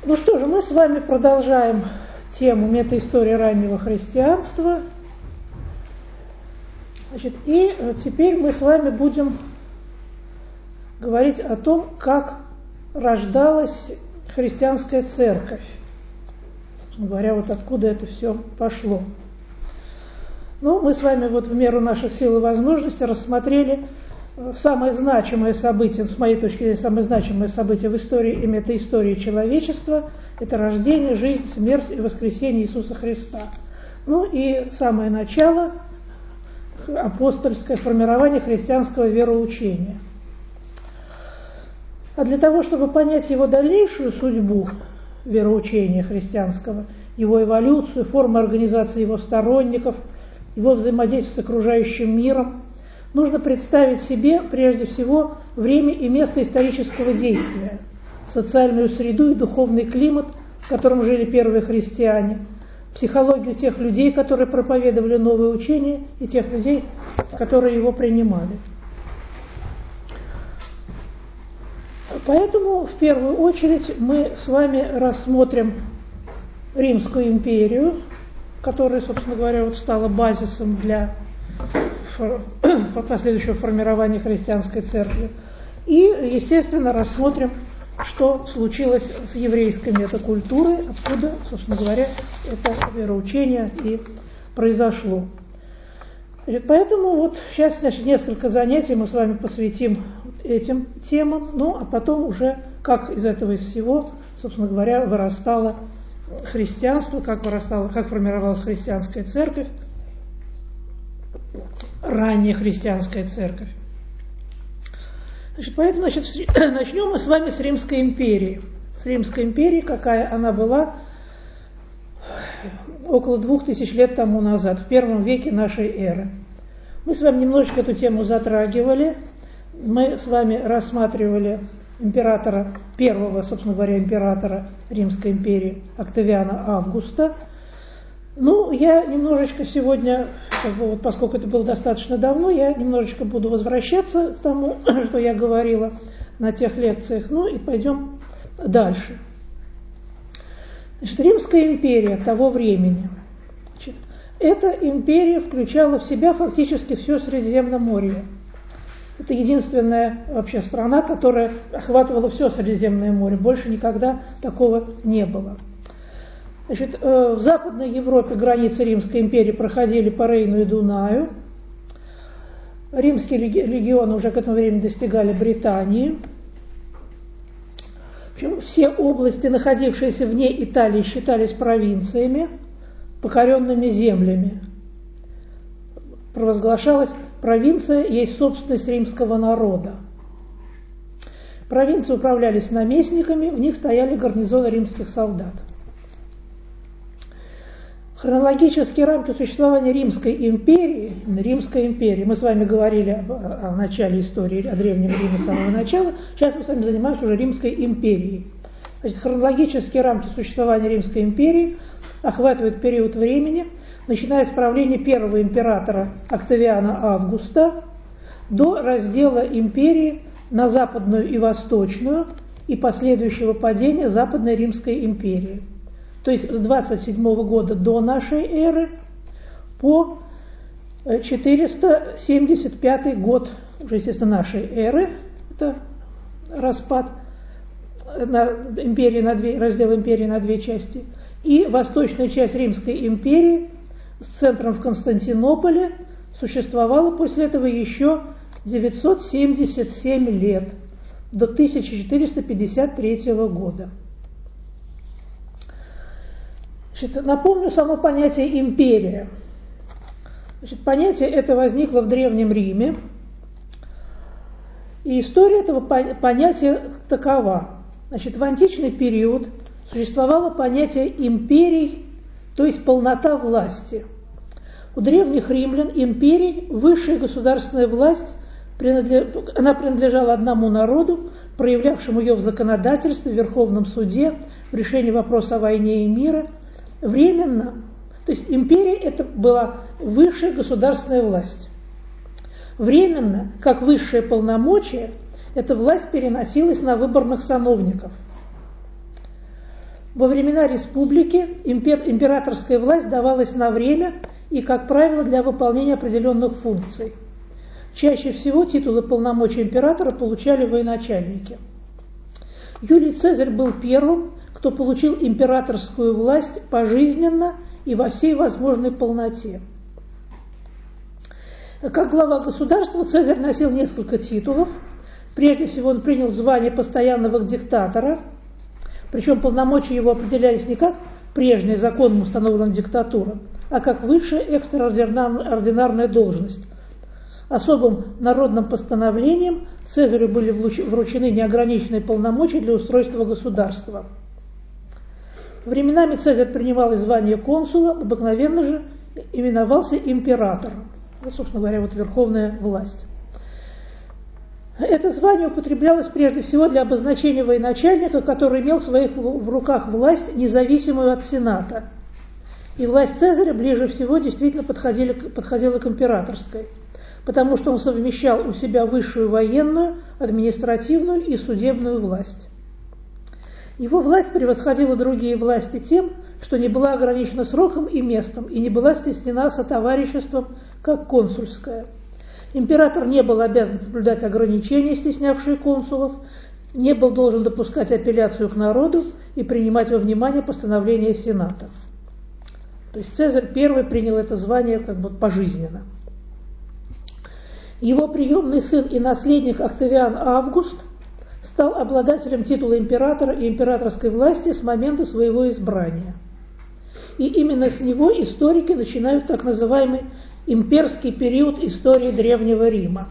Ну что же, мы с вами продолжаем тему метаистории раннего христианства. Значит, и теперь мы с вами будем говорить о том, как рождалась христианская церковь. Собственно говоря, вот откуда это все пошло. Ну, мы с вами вот в меру наших сил и возможностей рассмотрели самое значимое событие, с моей точки зрения, самое значимое событие в истории и метаистории человечества – это рождение, жизнь, смерть и воскресение Иисуса Христа. Ну и самое начало – апостольское формирование христианского вероучения. А для того, чтобы понять его дальнейшую судьбу вероучения христианского, его эволюцию, формы организации его сторонников, его взаимодействие с окружающим миром, нужно представить себе, прежде всего, время и место исторического действия, социальную среду и духовный климат, в котором жили первые христиане, психологию тех людей, которые проповедовали новое учение, и тех людей, которые его принимали. Поэтому, в первую очередь, мы с вами рассмотрим Римскую империю, которая, собственно говоря, вот стала базисом для последующего формирования христианской церкви. И, естественно, рассмотрим, что случилось с еврейской метакультурой, откуда, собственно говоря, это вероучение и произошло. Поэтому вот сейчас, несколько занятий мы с вами посвятим этим темам, ну а потом уже, как из этого из всего, собственно говоря, вырастало христианство, как формировалась христианская церковь, ранняя христианская церковь. Поэтому, начнем мы с вами с Римской империи. С Римской империи, какая она была около 2000 лет тому назад, в первом веке нашей эры. Мы с вами немножечко эту тему затрагивали. Мы с вами рассматривали первого, собственно говоря, императора Римской империи Октавиана Августа. Ну, я немножечко сегодня, поскольку это было достаточно давно, я немножечко буду возвращаться к тому, что я говорила на тех лекциях. Ну и пойдем дальше. Римская империя того времени. Эта империя включала в себя фактически все Средиземноморье. Это единственная вообще страна, которая охватывала все Средиземное море. Больше никогда такого не было. В Западной Европе границы Римской империи проходили по Рейну и Дунаю. Римские легионы уже к этому времени достигали Британии. Причем все области, находившиеся вне Италии, считались провинциями, покоренными землями. Провозглашалась: провинция есть собственность римского народа. Провинции управлялись наместниками, в них стояли гарнизоны римских солдат. Хронологические рамки существования Римской империи, мы с вами говорили о начале истории, о Древнем Риме с самого начала, сейчас мы с вами занимаемся уже Римской империей. Значит, хронологические рамки существования Римской империи охватывают период времени, начиная с правления первого императора Октавиана Августа до раздела империи на западную и восточную и последующего падения Западной Римской империи. То есть с 27 года до нашей эры по 475 год, уже, естественно, нашей эры, это распад раздел империи на две части, и восточная часть Римской империи с центром в Константинополе существовала после этого еще 977 лет, до 1453 года. Напомню само понятие «империя». Понятие это возникло в Древнем Риме, и история этого понятия такова. В античный период существовало понятие империй, то есть полнота власти. У древних римлян империй высшая государственная власть она принадлежала одному народу, проявлявшему ее в законодательстве, в Верховном суде, в решении вопроса о войне и мире. Временно, то есть империя это была высшая государственная власть. Временно, как высшее полномочие, эта власть переносилась на выборных сановников. Во времена республики императорская власть давалась на время и, как правило, для выполнения определенных функций. Чаще всего титулы полномочий императора получали военачальники. Юлий Цезарь был первым, кто получил императорскую власть пожизненно и во всей возможной полноте. Как глава государства Цезарь носил несколько титулов. Прежде всего он принял звание постоянного диктатора, причем полномочия его определялись не как прежняя законом установленная диктатура, а как высшая экстраординарная должность. Особым народным постановлением Цезарю были вручены неограниченные полномочия для устройства государства. Временами Цезарь принимал и звание консула, обыкновенно же именовался императором. Вот, собственно говоря, вот верховная власть. Это звание употреблялось прежде всего для обозначения военачальника, который имел в руках власть, независимую от Сената. И власть Цезаря ближе всего действительно подходила к императорской, потому что он совмещал у себя высшую военную, административную и судебную власть. Его власть превосходила другие власти тем, что не была ограничена сроком и местом и не была стеснена сотовариществом, как консульская. Император не был обязан соблюдать ограничения, стеснявшие консулов, не был должен допускать апелляцию к народу и принимать во внимание постановления Сената. То есть Цезарь первый принял это звание как бы пожизненно. Его приемный сын и наследник Октавиан Август стал обладателем титула императора и императорской власти с момента своего избрания. И именно с него историки начинают так называемый имперский период истории Древнего Рима.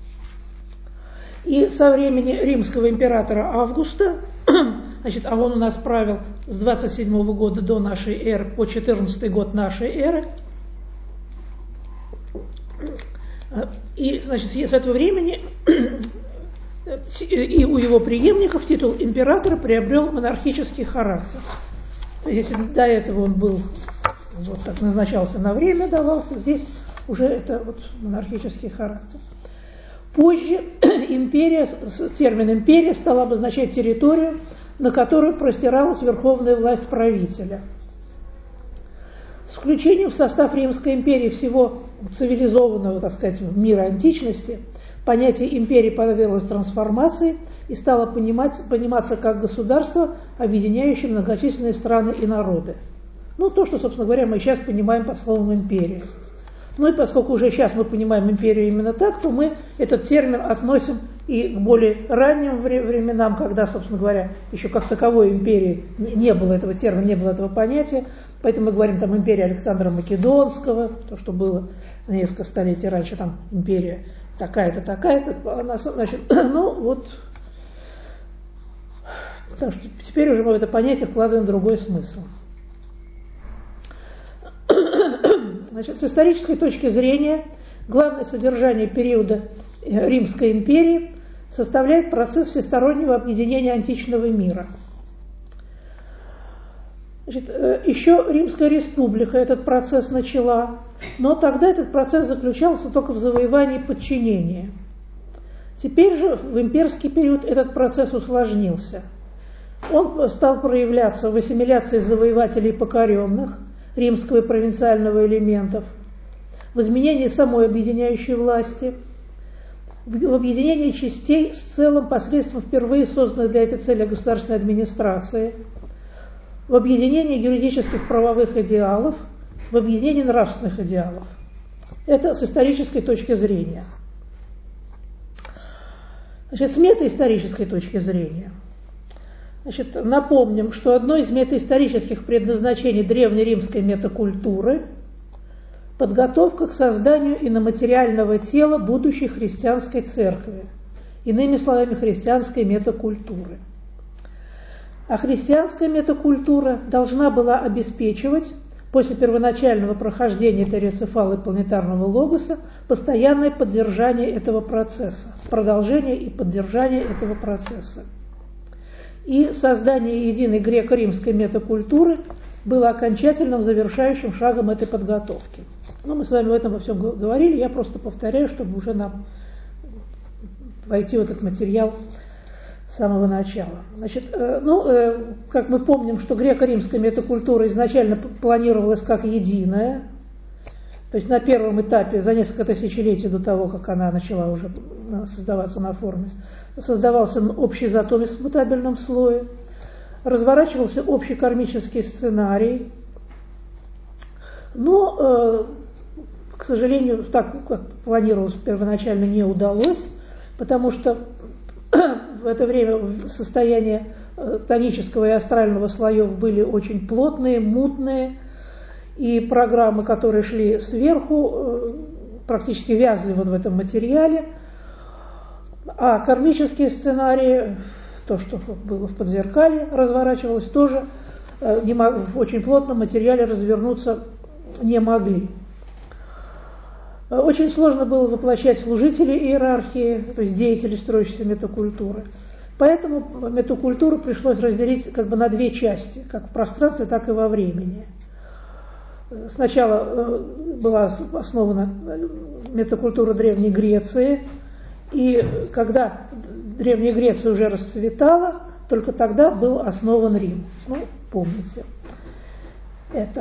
И со времени римского императора Августа, значит, а он у нас правил с 27 года до нашей эры по 14 год нашей эры, и, значит, с этого времени и у его преемников титул императора приобрел монархический характер. То есть, если до этого он был, вот так назначался на время, давался, здесь уже это вот монархический характер. Позже термин империя стал обозначать территорию, на которой простиралась верховная власть правителя. С включением в состав Римской империи всего цивилизованного, так сказать, мира античности, понятие империи подверглось трансформации и стало пониматься как государство, объединяющее многочисленные страны и народы. Ну, то, что, собственно говоря, мы сейчас понимаем под словом «империя». Ну и поскольку уже сейчас мы понимаем империю именно так, то мы этот термин относим и к более ранним временам, когда, собственно говоря, еще как таковой империи не было этого термина, не было этого понятия. Поэтому мы говорим там империя Александра Македонского, то, что было несколько столетий раньше, там империя такая-то, такая-то. Она, значит, ну вот, потому что теперь уже мы в это понятие вкладываем другой смысл. Значит, с исторической точки зрения главное содержание периода Римской империи составляет процесс всестороннего объединения античного мира. Значит, еще Римская республика этот процесс начала, но тогда этот процесс заключался только в завоевании подчинения. Теперь же в имперский период этот процесс усложнился. Он стал проявляться в ассимиляции завоевателей покоренных, римского и провинциального элементов, в изменении самой объединяющей власти, в объединении частей с целым посредством впервые созданной для этой цели государственной администрации, в объединении юридических правовых идеалов, в объединении нравственных идеалов. Это с исторической точки зрения. Значит, с метаисторической точки зрения. Значит, напомним, что одно из метаисторических предназначений древнеримской метакультуры – подготовка к созданию иноматериального тела будущей христианской церкви, иными словами, христианской метакультуры. А христианская метакультура должна была обеспечивать, после первоначального прохождения теорицефала и планетарного логоса, постоянное поддержание этого процесса, продолжение и поддержание этого процесса. И создание единой греко-римской метакультуры было окончательным завершающим шагом этой подготовки. Но мы с вами об этом во всем говорили, я просто повторяю, чтобы уже нам войти в этот материал с самого начала. Значит, как мы помним, что греко-римская метакультура изначально планировалась как единая, то есть на первом этапе, за несколько тысячелетий до того, как она начала уже создаваться на форме, создавался общий затомис в мутабельном слое, разворачивался общий кармический сценарий, но, к сожалению, так, как планировалось первоначально, не удалось, потому что в это время состояние тонического и астрального слоев были очень плотные, мутные, и программы, которые шли сверху, практически вязли в этом материале, а кармические сценарии, то, что было в подзеркалье, разворачивалось, тоже в очень плотном материале развернуться не могли. Очень сложно было воплощать служителей иерархии, то есть деятелей строящейся метакультуры. Поэтому метакультуру пришлось разделить как бы на две части, как в пространстве, так и во времени. Сначала была основана метакультура Древней Греции, и когда Древняя Греция уже расцветала, только тогда был основан Рим. Помните это.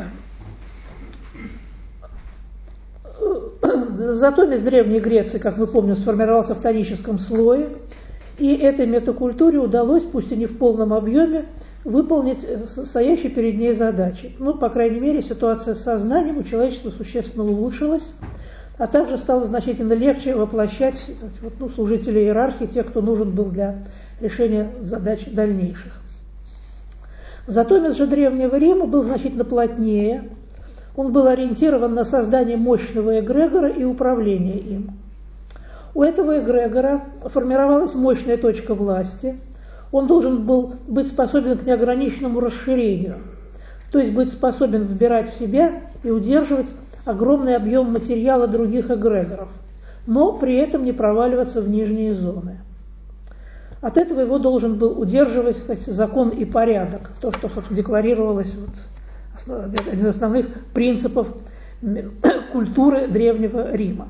Затомис Древней Греции, как мы помним, сформировался в тоническом слое, и этой метакультуре удалось, пусть и не в полном объеме, выполнить стоящие перед ней задачи. По крайней мере, ситуация с сознанием у человечества существенно улучшилась, а также стало значительно легче воплощать служителей иерархии, тех, кто нужен был для решения задач дальнейших. Затомис же Древнего Рима был значительно плотнее. Он был ориентирован на создание мощного эгрегора и управление им. У этого эгрегора формировалась мощная точка власти. Он должен был быть способен к неограниченному расширению, то есть быть способен вбирать в себя и удерживать огромный объем материала других эгрегоров, но при этом не проваливаться в нижние зоны. От этого его должен был удерживать, кстати, закон и порядок, то, что, собственно, декларировалось один из основных принципов культуры Древнего Рима.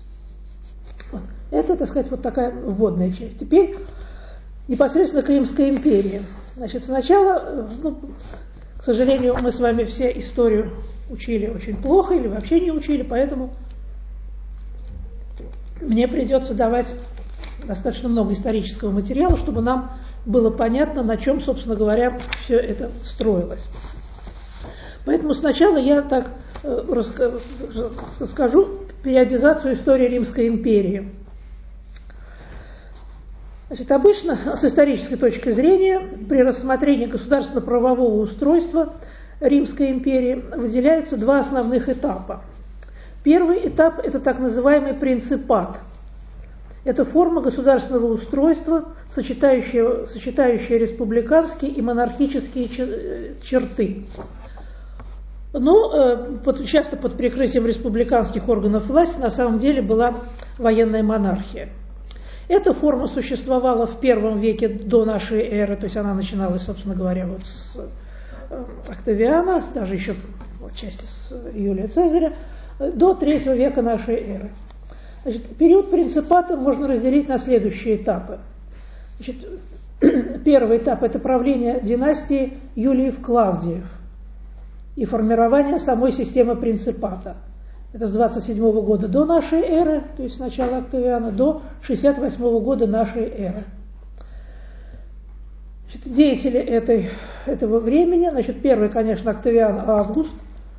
Это, так сказать, такая вводная часть. Теперь непосредственно к Римской империи. Значит, сначала, к сожалению, мы с вами все историю учили очень плохо или вообще не учили, поэтому мне придется давать достаточно много исторического материала, чтобы нам было понятно, на чем, собственно говоря, все это строилось. Поэтому сначала я так расскажу периодизацию истории Римской империи. Значит, обычно, с исторической точки зрения, при рассмотрении государственно-правового устройства Римской империи выделяются два основных этапа. Первый этап – это так называемый принципат. Это форма государственного устройства, сочетающая республиканские и монархические черты. Но часто под прикрытием республиканских органов власти на самом деле была военная монархия. Эта форма существовала в первом веке до нашей эры, то есть она начиналась, собственно говоря, с Октавиана, даже еще отчасти с Юлия Цезаря, до III века нашей эры. Значит, период принципата можно разделить на следующие этапы. Значит, первый этап – это правление династии Юлиев-Клавдиев и формирование самой системы принципата. Это с 27 года до нашей эры, то есть с начала Октавиана, до 68 года нашей эры. Значит, деятели этого времени, первый, конечно, Октавиан Август,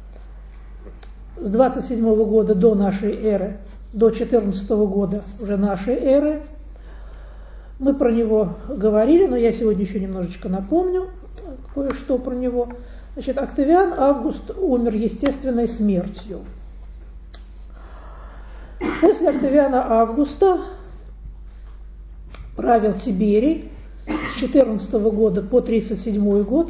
с 27 года до нашей эры, до 14 года уже нашей эры. Мы про него говорили, но я сегодня еще немножечко напомню кое-что про него. Значит, Октавиан Август умер естественной смертью. После Октавиана Августа правил Тиберий с 14 года по 37 год.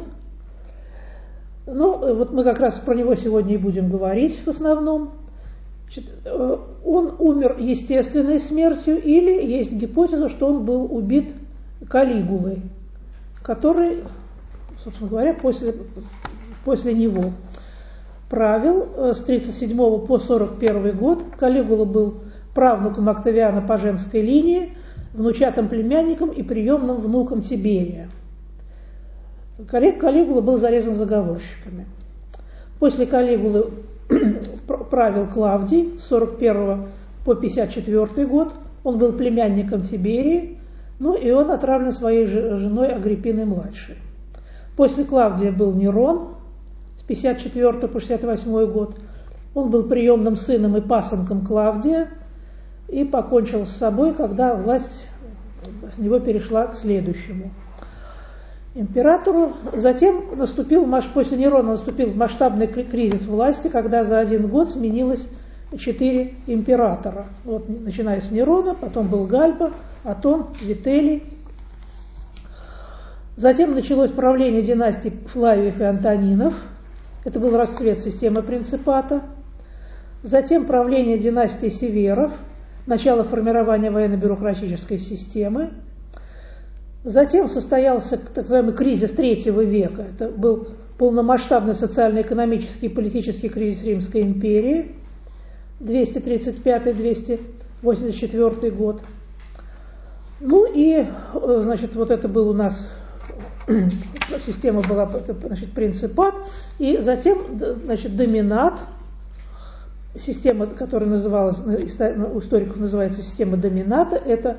Мы как раз про него сегодня и будем говорить в основном. Значит, он умер естественной смертью, или есть гипотеза, что он был убит Калигулой, который, собственно говоря, после него правил с 37 по 41 год. Калигула был правнуком Октавиана по женской линии, внучатым племянником и приемным внуком Тиберия. Калигула был зарезан заговорщиками. После Калигулы правил Клавдий с 41 по 54 год. Он был племянником Тиберии, и он отравлен своей женой Агриппиной-младшей. После Клавдия был Нерон с 54 по 68 год. Он был приемным сыном и пасынком Клавдия и покончил с собой, когда власть с него перешла к следующему императору. Затем после Нерона наступил масштабный кризис власти, когда за один год сменилось 4 императора. Начиная с Нерона, потом был Гальба, Атон, Вителий. Затем началось правление династий Флавиев и Антонинов. Это был расцвет системы принципата. Затем правление династии Северов, начало формирования военно-бюрократической системы. Затем состоялся так называемый кризис III века. Это был полномасштабный социально-экономический и политический кризис Римской империи, 235-284 год. Это был у нас, система была, принципат, и затем, доминат, система, которая называлась, у историков называется система домината, это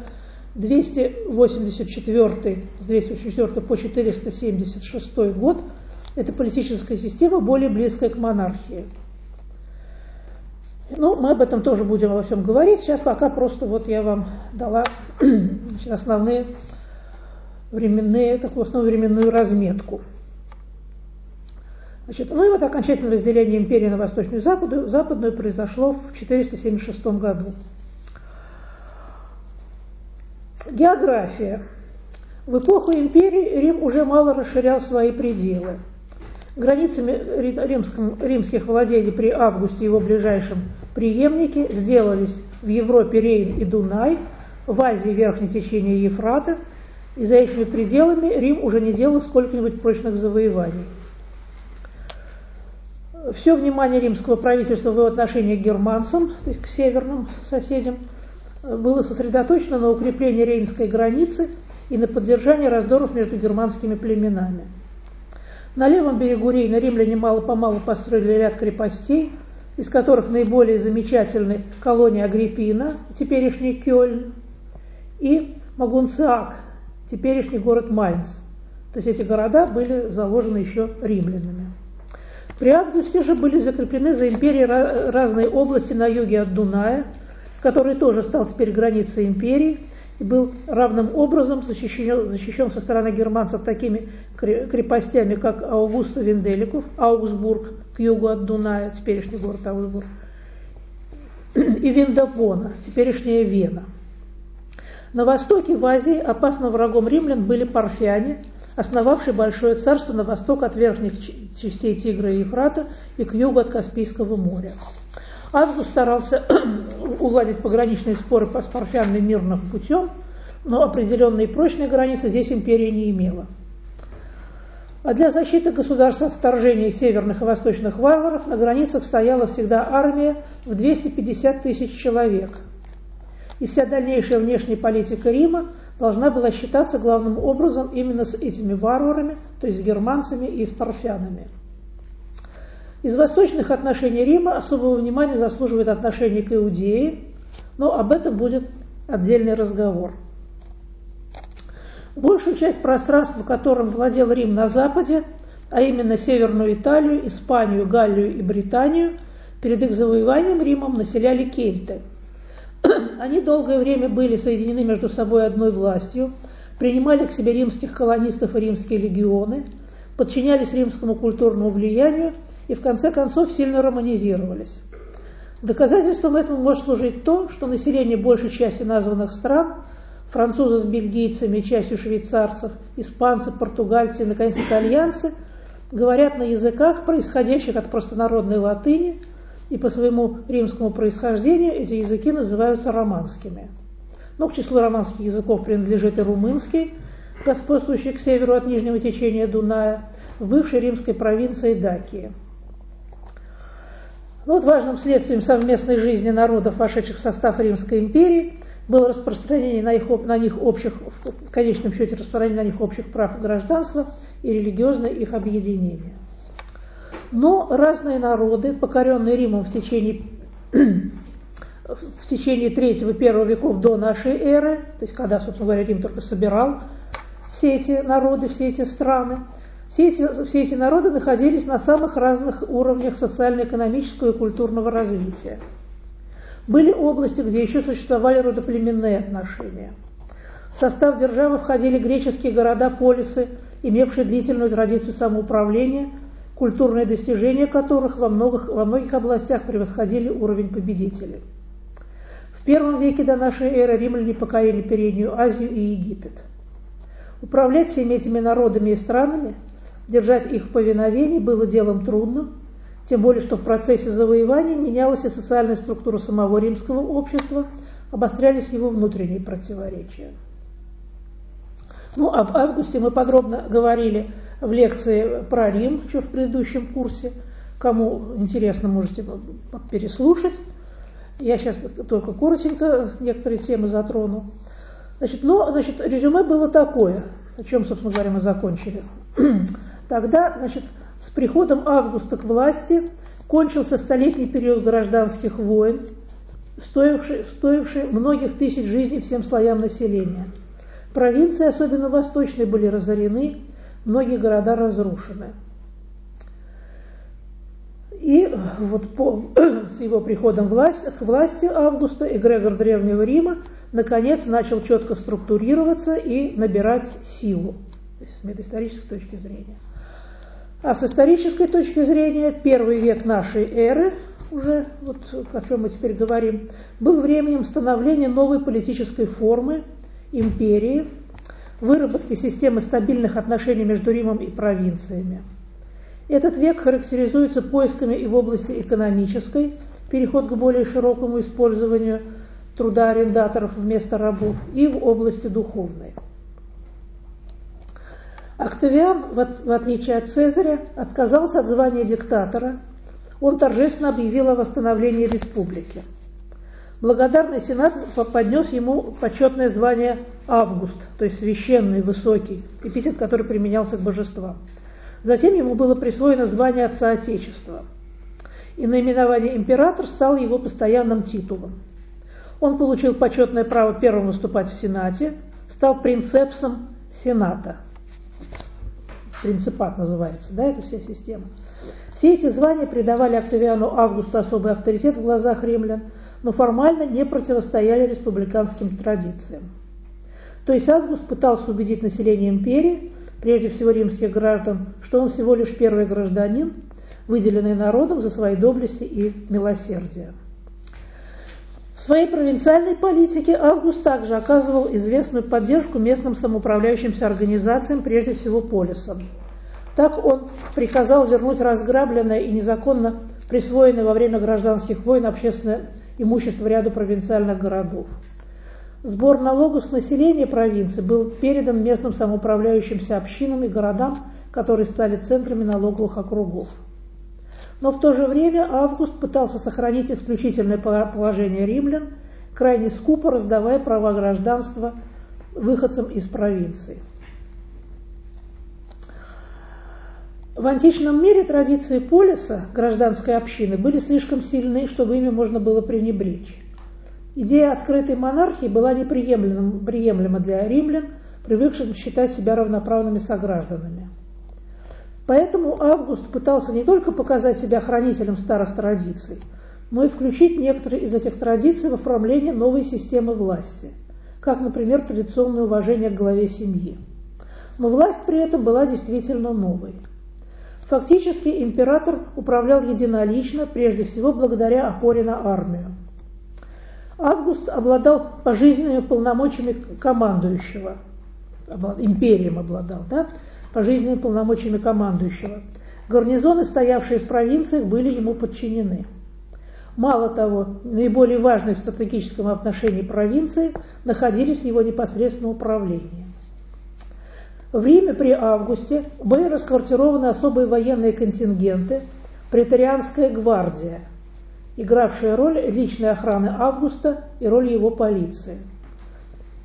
284 по 476 год, это политическая система, более близкая к монархии. Мы об этом тоже будем во всем говорить. Сейчас пока просто я вам дала основную временную разметку. Окончательное разделение империи на восточную и западную произошло в 476 году. География. В эпоху империи Рим уже мало расширял свои пределы. Границами римских владений при Августе и его ближайшем преемнике сделались в Европе Рейн и Дунай, в Азии верхнее течение Ефрата, и за этими пределами Рим уже не делал сколько-нибудь прочных завоеваний. Все внимание римского правительства в его отношении к германцам, то есть к северным соседям, было сосредоточено на укреплении рейнской границы и на поддержании раздоров между германскими племенами. На левом берегу Рейна римляне мало-помалу построили ряд крепостей, из которых наиболее замечательны колония Агриппина, теперешний Кёльн, и Магунциак, теперешний город Майнц. То есть эти города были заложены еще римлянами. При Августе же были закреплены за империей разные области на юге от Дуная, который тоже стал теперь границей империи и был равным образом защищен со стороны германцев такими крепостями, как Аугуста Винделиков, Аугсбург к югу от Дуная, теперешний город Аугсбург, и Виндапона, теперешняя Вена. На востоке, в Азии, опасным врагом римлян были парфяне, основавшие большое царство на восток от верхних частей Тигра и Ефрата и к югу от Каспийского моря. Август старался уладить пограничные споры с парфянами мирным путем, но определенные прочные границы здесь империя не имела. А для защиты государства от вторжения северных и восточных варваров на границах стояла всегда армия в 250 тысяч человек. И вся дальнейшая внешняя политика Рима должна была считаться главным образом именно с этими варварами, то есть с германцами и с парфянами. Из восточных отношений Рима особого внимания заслуживает отношение к Иудее, но об этом будет отдельный разговор. Большую часть пространства, которым владел Рим на западе, а именно Северную Италию, Испанию, Галлию и Британию, перед их завоеванием Римом населяли кельты. Они долгое время были соединены между собой одной властью, принимали к себе римских колонистов и римские легионы, подчинялись римскому культурному влиянию и в конце концов сильно романизировались. Доказательством этому может служить то, что население большей части названных стран, французы с бельгийцами и частью швейцарцев, испанцы, португальцы и, наконец, итальянцы, говорят на языках, происходящих от простонародной латыни, и по своему римскому происхождению эти языки называются романскими. Но к числу романских языков принадлежит и румынский, господствующий к северу от нижнего течения Дуная, в бывшей римской провинции Дакии. Важным следствием совместной жизни народов, вошедших в состав Римской империи, было распространение на них общих, в конечном счете распространение на них общих прав гражданства и религиозное их объединение. Но разные народы, покоренные Римом в течение 3-1 веков до нашей эры, то есть когда, собственно говоря, Рим только собирал все эти народы, все эти страны, все эти народы находились на самых разных уровнях социально-экономического и культурного развития. Были области, где еще существовали родоплеменные отношения. В состав державы входили греческие города-полисы, имевшие длительную традицию самоуправления, культурные достижения которых во многих областях превосходили уровень победителей. В I веке до нашей эры римляне покорили Переднюю Азию и Египет. Управлять всеми этими народами и странами, держать их в повиновении было делом трудным, тем более, что в процессе завоевания менялась и социальная структура самого римского общества, обострялись его внутренние противоречия. Об Августе мы подробно говорили в лекции про Рим, еще в предыдущем курсе. Кому интересно, можете переслушать. Я сейчас только коротенько некоторые темы затрону. Резюме было такое, о чем, собственно говоря, мы закончили. Тогда, с приходом Августа к власти кончился столетний период гражданских войн, стоивший многих тысяч жизней всем слоям населения. Провинции, особенно восточные, были разорены, многие города разрушены. И с его приходом к власти Августа эгрегор Древнего Рима наконец начал четко структурироваться и набирать силу, то есть с метаисторической точки зрения. А с исторической точки зрения, 1 век нашей эры, уже о чем мы теперь говорим, был временем становления новой политической формы, империи, выработки системы стабильных отношений между Римом и провинциями. Этот век характеризуется поисками и в области экономической, переход к более широкому использованию труда арендаторов вместо рабов, и в области духовной. Октавиан, в отличие от Цезаря, отказался от звания диктатора. Он торжественно объявил о восстановлении республики. Благодарный сенат поднес ему почетное звание Август, то есть священный, высокий, эпитет, который применялся к божествам. Затем ему было присвоено звание Отца Отечества, и наименование император стало его постоянным титулом. Он получил почетное право первым выступать в Сенате, стал принцепсом Сената. Принципат называется, это вся система. Все эти звания придавали Октавиану Августу особый авторитет в глазах римлян, но формально не противостояли республиканским традициям. То есть Август пытался убедить население империи, прежде всего римских граждан, что он всего лишь первый гражданин, выделенный народом за свои доблести и милосердие. В своей провинциальной политике Август также оказывал известную поддержку местным самоуправляющимся организациям, прежде всего полисам. Так он приказал вернуть разграбленное и незаконно присвоенное во время гражданских войн общественное имущество ряду провинциальных городов. Сбор налогов с населения провинции был передан местным самоуправляющимся общинам и городам, которые стали центрами налоговых округов. Но в то же время Август пытался сохранить исключительное положение римлян, крайне скупо раздавая права гражданства выходцам из провинций. В античном мире традиции полиса, гражданской общины, были слишком сильны, чтобы ими можно было пренебречь. Идея открытой монархии была неприемлема для римлян, привыкших считать себя равноправными согражданами. Поэтому Август пытался не только показать себя хранителем старых традиций, но и включить некоторые из этих традиций в оформление новой системы власти, как, например, традиционное уважение к главе семьи. Но власть при этом была действительно новой. Фактически император управлял единолично, прежде всего благодаря опоре на армию. Август обладал пожизненными полномочиями командующего, империем обладал, пожизненными полномочиями командующего. Гарнизоны, стоявшие в провинциях, были ему подчинены. Мало того, наиболее важные в стратегическом отношении провинции находились в его непосредственном управлении. В Риме при Августе были расквартированы особые военные контингенты, преторианская гвардия, игравшая роль личной охраны Августа и роль его полиции.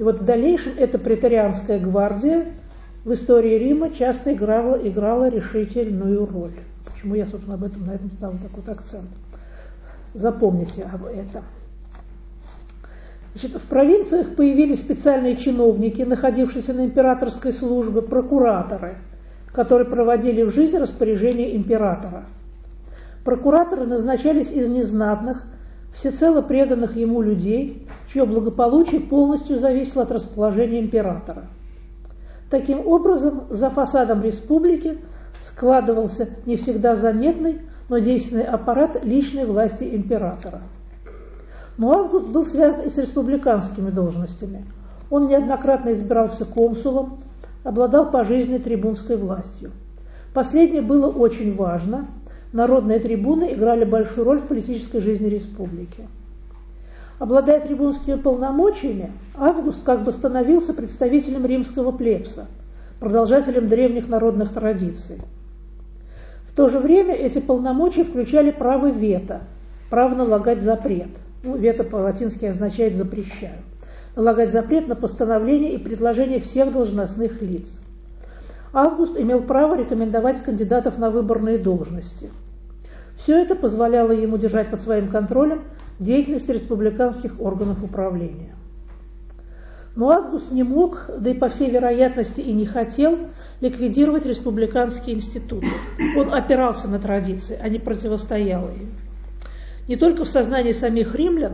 И вот в дальнейшем эта преторианская гвардия в истории Рима часто играла решительную роль. Почему я, собственно, на этом ставлю такой акцент. Запомните об этом. Значит, в провинциях появились специальные чиновники, находившиеся на императорской службе, прокураторы, которые проводили в жизнь распоряжения императора. Прокураторы назначались из незнатных, всецело преданных ему людей, чье благополучие полностью зависело от расположения императора. Таким образом, за фасадом республики складывался не всегда заметный, но действенный аппарат личной власти императора. Но Август был связан и с республиканскими должностями. Он неоднократно избирался консулом, обладал пожизненной трибунской властью. Последнее было очень важно. Народные трибуны играли большую роль в политической жизни республики. Обладая трибунскими полномочиями, Август как бы становился представителем римского плебса, продолжателем древних народных традиций. В то же время эти полномочия включали право вето, право налагать запрет. Вето по-латински означает «запрещаю». Налагать запрет на постановление и предложение всех должностных лиц. Август имел право рекомендовать кандидатов на выборные должности. Все это позволяло ему держать под своим контролем деятельность республиканских органов управления. Но Август не мог, да и по всей вероятности и не хотел, ликвидировать республиканские институты. Он опирался на традиции, а не противостоял им. Не только в сознании самих римлян,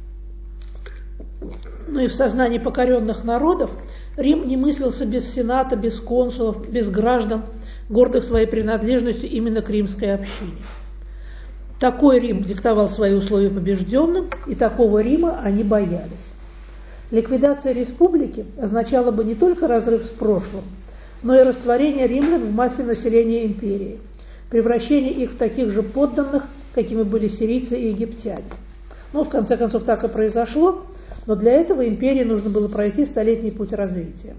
но и в сознании покоренных народов Рим не мыслился без сената, без консулов, без граждан, гордых своей принадлежностью именно к римской общине. Такой Рим диктовал свои условия побежденным, и такого Рима они боялись. Ликвидация республики означала бы не только разрыв с прошлым, но и растворение римлян в массе населения империи, превращение их в таких же подданных, какими были сирийцы и египтяне. В конце концов, так и произошло, но для этого империи нужно было пройти столетний путь развития.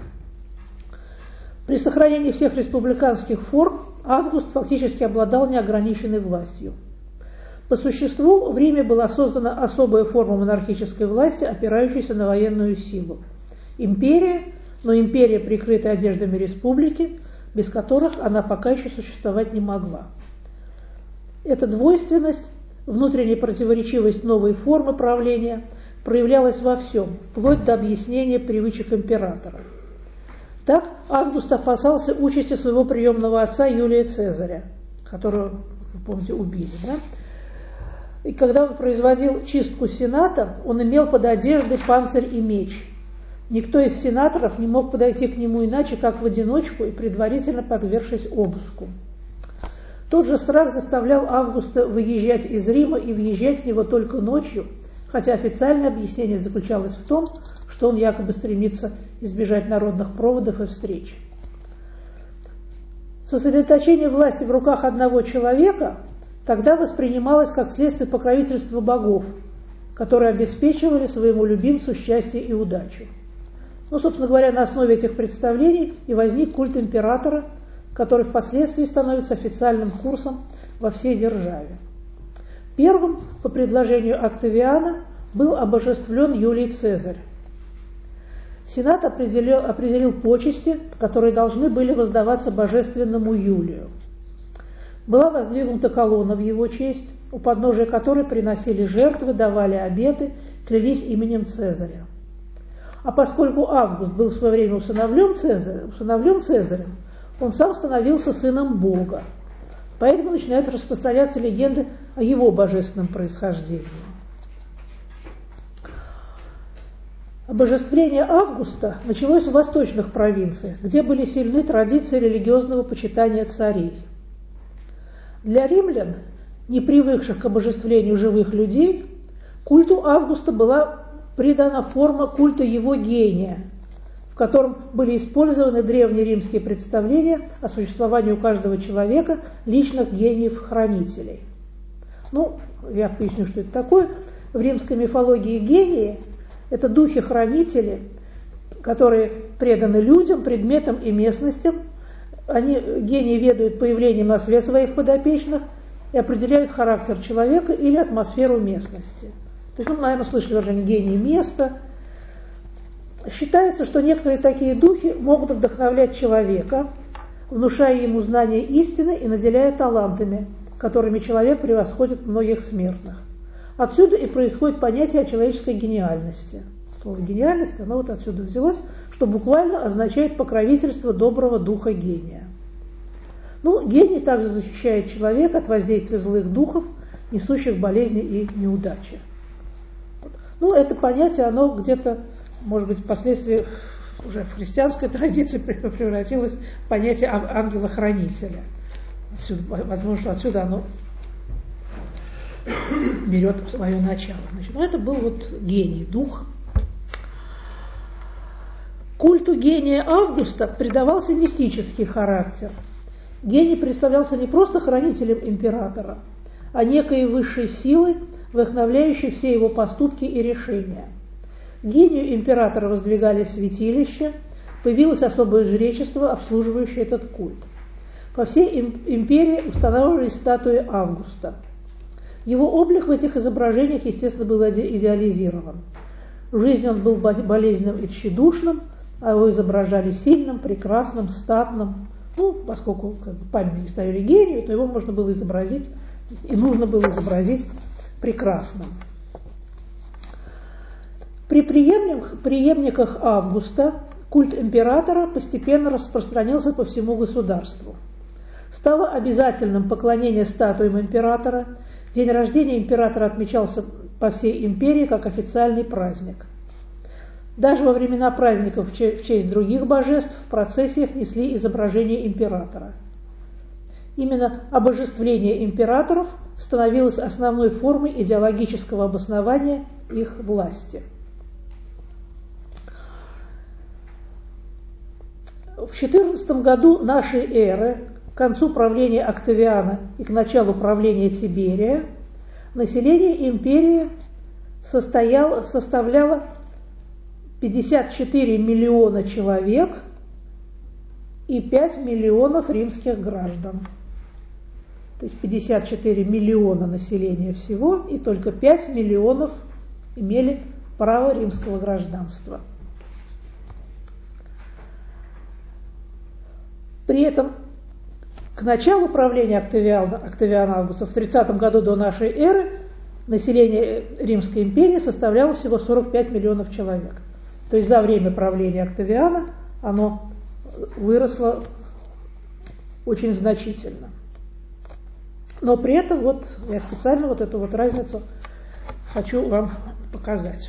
При сохранении всех республиканских форм Август фактически обладал неограниченной властью. По существу в Риме была создана особая форма монархической власти, опирающаяся на военную силу. Империя, но империя, прикрытая одеждами республики, без которых она пока еще существовать не могла. Эта двойственность, внутренняя противоречивость новой формы правления проявлялась во всем, вплоть до объяснения привычек императора. Так Август опасался участи своего приемного отца Юлия Цезаря, которого, вы помните, убили. Да? И когда он производил чистку сената, он имел под одеждой панцирь и меч. Никто из сенаторов не мог подойти к нему иначе, как в одиночку и предварительно подвергшись обыску. Тот же страх заставлял Августа выезжать из Рима и въезжать в него только ночью, хотя официальное объяснение заключалось в том, что он якобы стремится избежать народных проводов и встреч. Сосредоточение власти в руках одного человека тогда воспринималось как следствие покровительства богов, которые обеспечивали своему любимцу счастье и удачу. Собственно говоря, на основе этих представлений и возник культ императора, который впоследствии становится официальным курсом во всей державе. Первым, по предложению Октавиана, был обожествлен Юлий Цезарь. Сенат определил почести, которые должны были воздаваться божественному Юлию. Была воздвигнута колонна в его честь, у подножия которой приносили жертвы, давали обеты, клялись именем Цезаря. А поскольку Август был в свое время усыновлен Цезарем, он сам становился сыном Бога. Поэтому начинают распространяться легенды о его божественном происхождении. Обожествление Августа началось в восточных провинциях, где были сильны традиции религиозного почитания царей. Для римлян, не привыкших к обожествлению живых людей, культу Августа была придана форма культа его гения, в котором были использованы древние римские представления о существовании у каждого человека личных гениев-хранителей. Я поясню, что это такое. В римской мифологии гении – это духи-хранители, которые преданы людям, предметам и местностям. Гении ведают появлением на свет своих подопечных и определяют характер человека или атмосферу местности. То есть, наверное, слышали выражение «гений места». Считается, что некоторые такие духи могут вдохновлять человека, внушая ему знание истины и наделяя талантами, которыми человек превосходит многих смертных. Отсюда и происходит понятие о человеческой гениальности. Слово «гениальность», оно вот отсюда взялось, что буквально означает покровительство доброго духа гения. Ну, гений также защищает человека от воздействия злых духов, несущих болезни и неудачи. Ну, это понятие, оно где-то, может быть, впоследствии уже в христианской традиции превратилось в понятие ангела-хранителя. Возможно, что отсюда оно берет свое начало. Значит, ну, это был вот гений, дух. Культу гения Августа придавался мистический характер. Гений представлялся не просто хранителем императора, а некой высшей силой, вдохновляющей все его поступки и решения. Гению императора воздвигали святилища, появилось особое жречество, обслуживающее этот культ. По всей империи устанавливались статуи Августа. Его облик в этих изображениях, естественно, был идеализирован. В жизни он был болезненным и тщедушным, а его изображали сильным, прекрасным, статным. Ну, поскольку памятники ставили гению, то его можно было изобразить, и нужно было изобразить прекрасным. При преемниках Августа культ императора постепенно распространился по всему государству. Стало обязательным поклонение статуям императора. День рождения императора отмечался по всей империи как официальный праздник. Даже во времена праздников в честь других божеств в процессиях несли изображение императора. Именно обожествление императоров становилось основной формой идеологического обоснования их власти. В 14 году нашей эры, к концу правления Октавиана и к началу правления Тиберия, население империи составляло 54 миллиона человек и 5 миллионов римских граждан. То есть 54 миллиона населения всего, и только 5 миллионов имели право римского гражданства. При этом к началу правления Октавиана Августа в 30 году до нашей эры население Римской империи составляло всего 45 миллионов человек. То есть за время правления Октавиана оно выросло очень значительно. Но при этом вот я специально вот эту вот разницу хочу вам показать.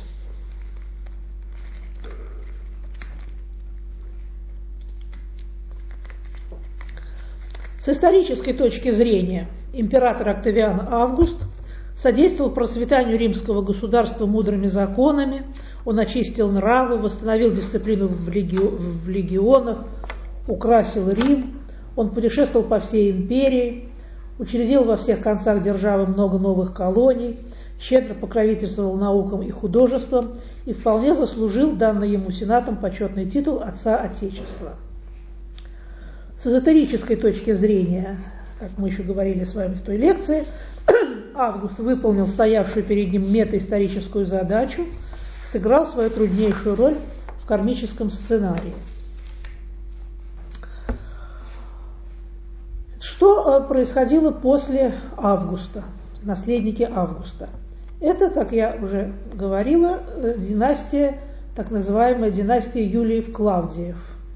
С исторической точки зрения император Октавиан Август содействовал процветанию римского государства мудрыми законами, он очистил нравы, восстановил дисциплину в легионах, украсил Рим, он путешествовал по всей империи, учредил во всех концах державы много новых колоний, щедро покровительствовал наукам и художествам и вполне заслужил данный ему сенатом почетный титул Отца Отечества. С эзотерической точки зрения, как мы еще говорили с вами в той лекции, Август выполнил стоявшую перед ним метаисторическую задачу, сыграл свою труднейшую роль в кармическом сценарии. Что происходило после Августа, наследники Августа? Это, как я уже говорила, династия, так называемая династия Юлиев-Клавдиев.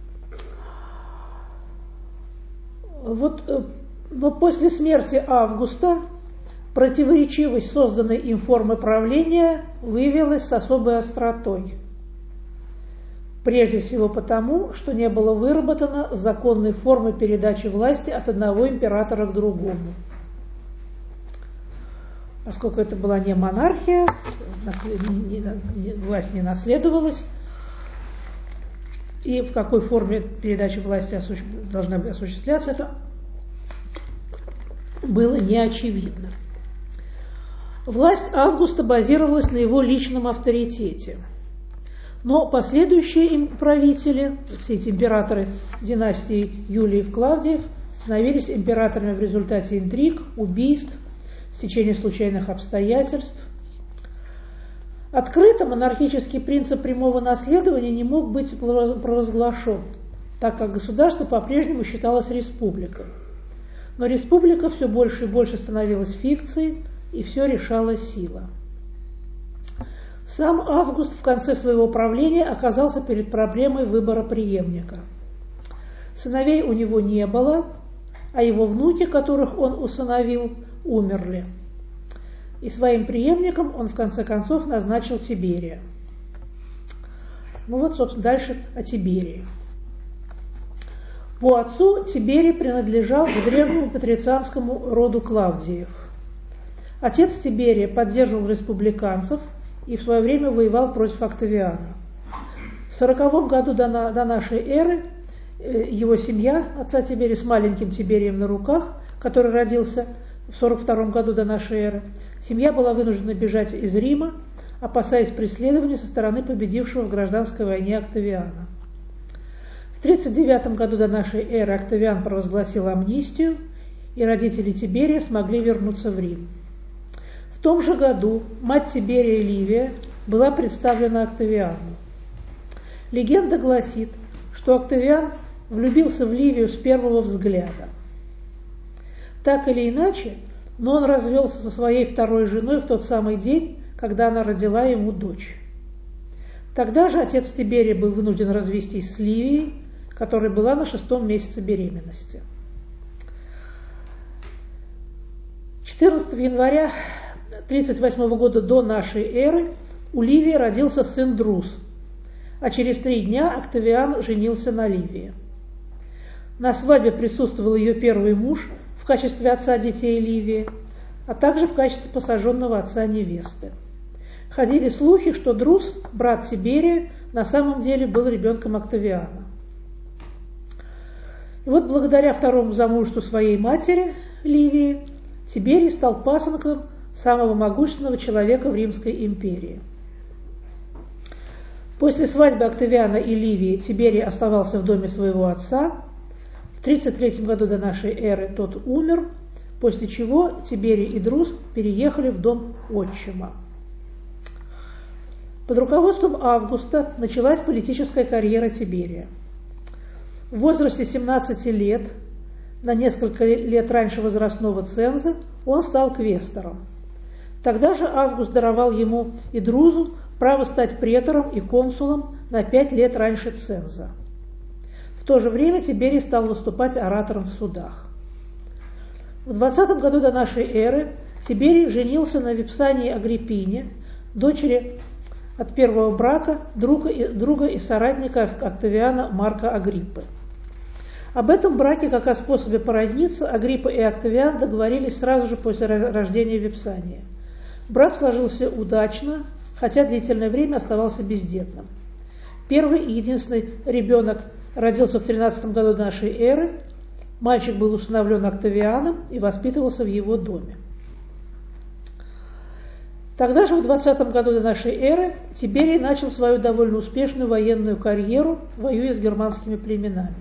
Но после смерти Августа противоречивость созданной им формы правления выявилась с особой остротой. Прежде всего потому, что не было выработано законной формы передачи власти от одного императора к другому. Поскольку это была не монархия, власть не наследовалась, и в какой форме передача власти должна осуществляться, это было неочевидно. Власть Августа базировалась на его личном авторитете. Но последующие правители, все эти императоры династии Юлиев-Клавдиев, становились императорами в результате интриг, убийств, стечения случайных обстоятельств. Открыто монархический принцип прямого наследования не мог быть провозглашен, так как государство по-прежнему считалось республикой. Но республика все больше и больше становилась фикцией, и все решала сила. Сам Август в конце своего правления оказался перед проблемой выбора преемника. Сыновей у него не было, а его внуки, которых он усыновил, умерли. И своим преемником он в конце концов назначил Тиберия. Ну вот, собственно, дальше о Тиберии. По отцу Тиберий принадлежал к древнему патрицианскому роду Клавдиев. Отец Тиберия поддерживал республиканцев и в свое время воевал против Октавиана. В 40 году до нашей эры его семья, отца Тиберия с маленьким Тиберием на руках, который родился в 42 году до нашей эры, семья была вынуждена бежать из Рима, опасаясь преследования со стороны победившего в гражданской войне Октавиана. В 39 году до нашей эры Октавиан провозгласил амнистию, и родители Тиберия смогли вернуться в Рим. В том же году мать Тиберия Ливия была представлена Октавиану. Легенда гласит, что Октавиан влюбился в Ливию с первого взгляда. Так или иначе, но он развелся со своей второй женой в тот самый день, когда она родила ему дочь. Тогда же отец Тиберия был вынужден развестись с Ливией, которая была на 6-м месяце беременности. 14 января 38 года до нашей эры у Ливии родился сын Друз, а через 3 дня Октавиан женился на Ливии. На свадьбе присутствовал ее первый муж в качестве отца детей Ливии, а также в качестве посаженного отца невесты. Ходили слухи, что Друз, брат Тиберия, на самом деле был ребенком Октавиана. И вот благодаря второму замужеству своей матери, Ливии, Тиберий стал пасынком самого могущественного человека в Римской империи. После свадьбы Октавиана и Ливии Тиберий оставался в доме своего отца. В 33 году до нашей эры тот умер, после чего Тиберий и Друз переехали в дом отчима. Под руководством Августа началась политическая карьера Тиберия. В возрасте 17 лет, на несколько лет раньше возрастного ценза, он стал квестором. Тогда же Август даровал ему и Друзу право стать претором и консулом на 5 лет раньше ценза. В то же время Тиберий стал выступать оратором в судах. В 20 году до нашей эры Тиберий женился на Випсании Агриппине, дочери от первого брака друга и соратника Октавиана Марка Агриппы. Об этом браке, как о способе породниться, Агриппа и Октавиан договорились сразу же после рождения Випсания. Брак сложился удачно, хотя длительное время оставался бездетным. Первый и единственный ребенок родился в 13 году до нашей эры. Мальчик был усыновлен Октавианом и воспитывался в его доме. Тогда же, в 20 году до нашей эры, Тиберий начал свою довольно успешную военную карьеру, воюя с германскими племенами.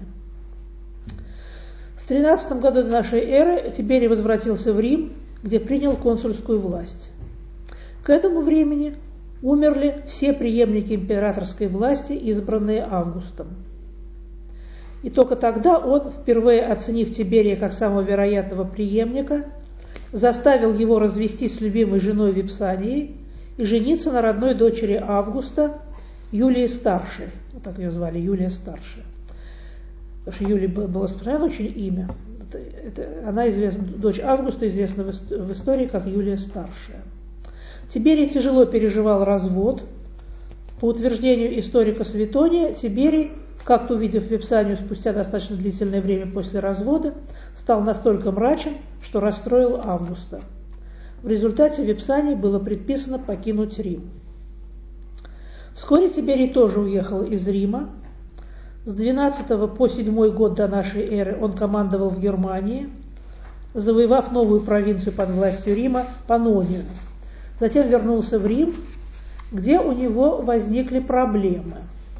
В 13 году до нашей эры Тиберий возвратился в Рим, где принял консульскую власть. К этому времени умерли все преемники императорской власти, избранные Августом. И только тогда он, впервые оценив Тиберия как самого вероятного преемника, заставил его развестись с любимой женой Випсанией и жениться на родной дочери Августа, Юлии Старшей. Вот так ее звали, Юлия Старшая. Потому что Юлия было распространено очень имя. Она известна, дочь Августа, известна в истории как Юлия Старшая. Тиберий тяжело переживал развод. По утверждению историка Светония, Тиберий, как-то увидев Випсанию спустя достаточно длительное время после развода, стал настолько мрачен, что расстроил Августа. В результате Випсании было предписано покинуть Рим. Вскоре Тиберий тоже уехал из Рима. С 12 по 7 год до нашей эры он командовал в Германии, завоевав новую провинцию под властью Рима – Паннонию. Затем вернулся в Рим, где у него возникли проблемы.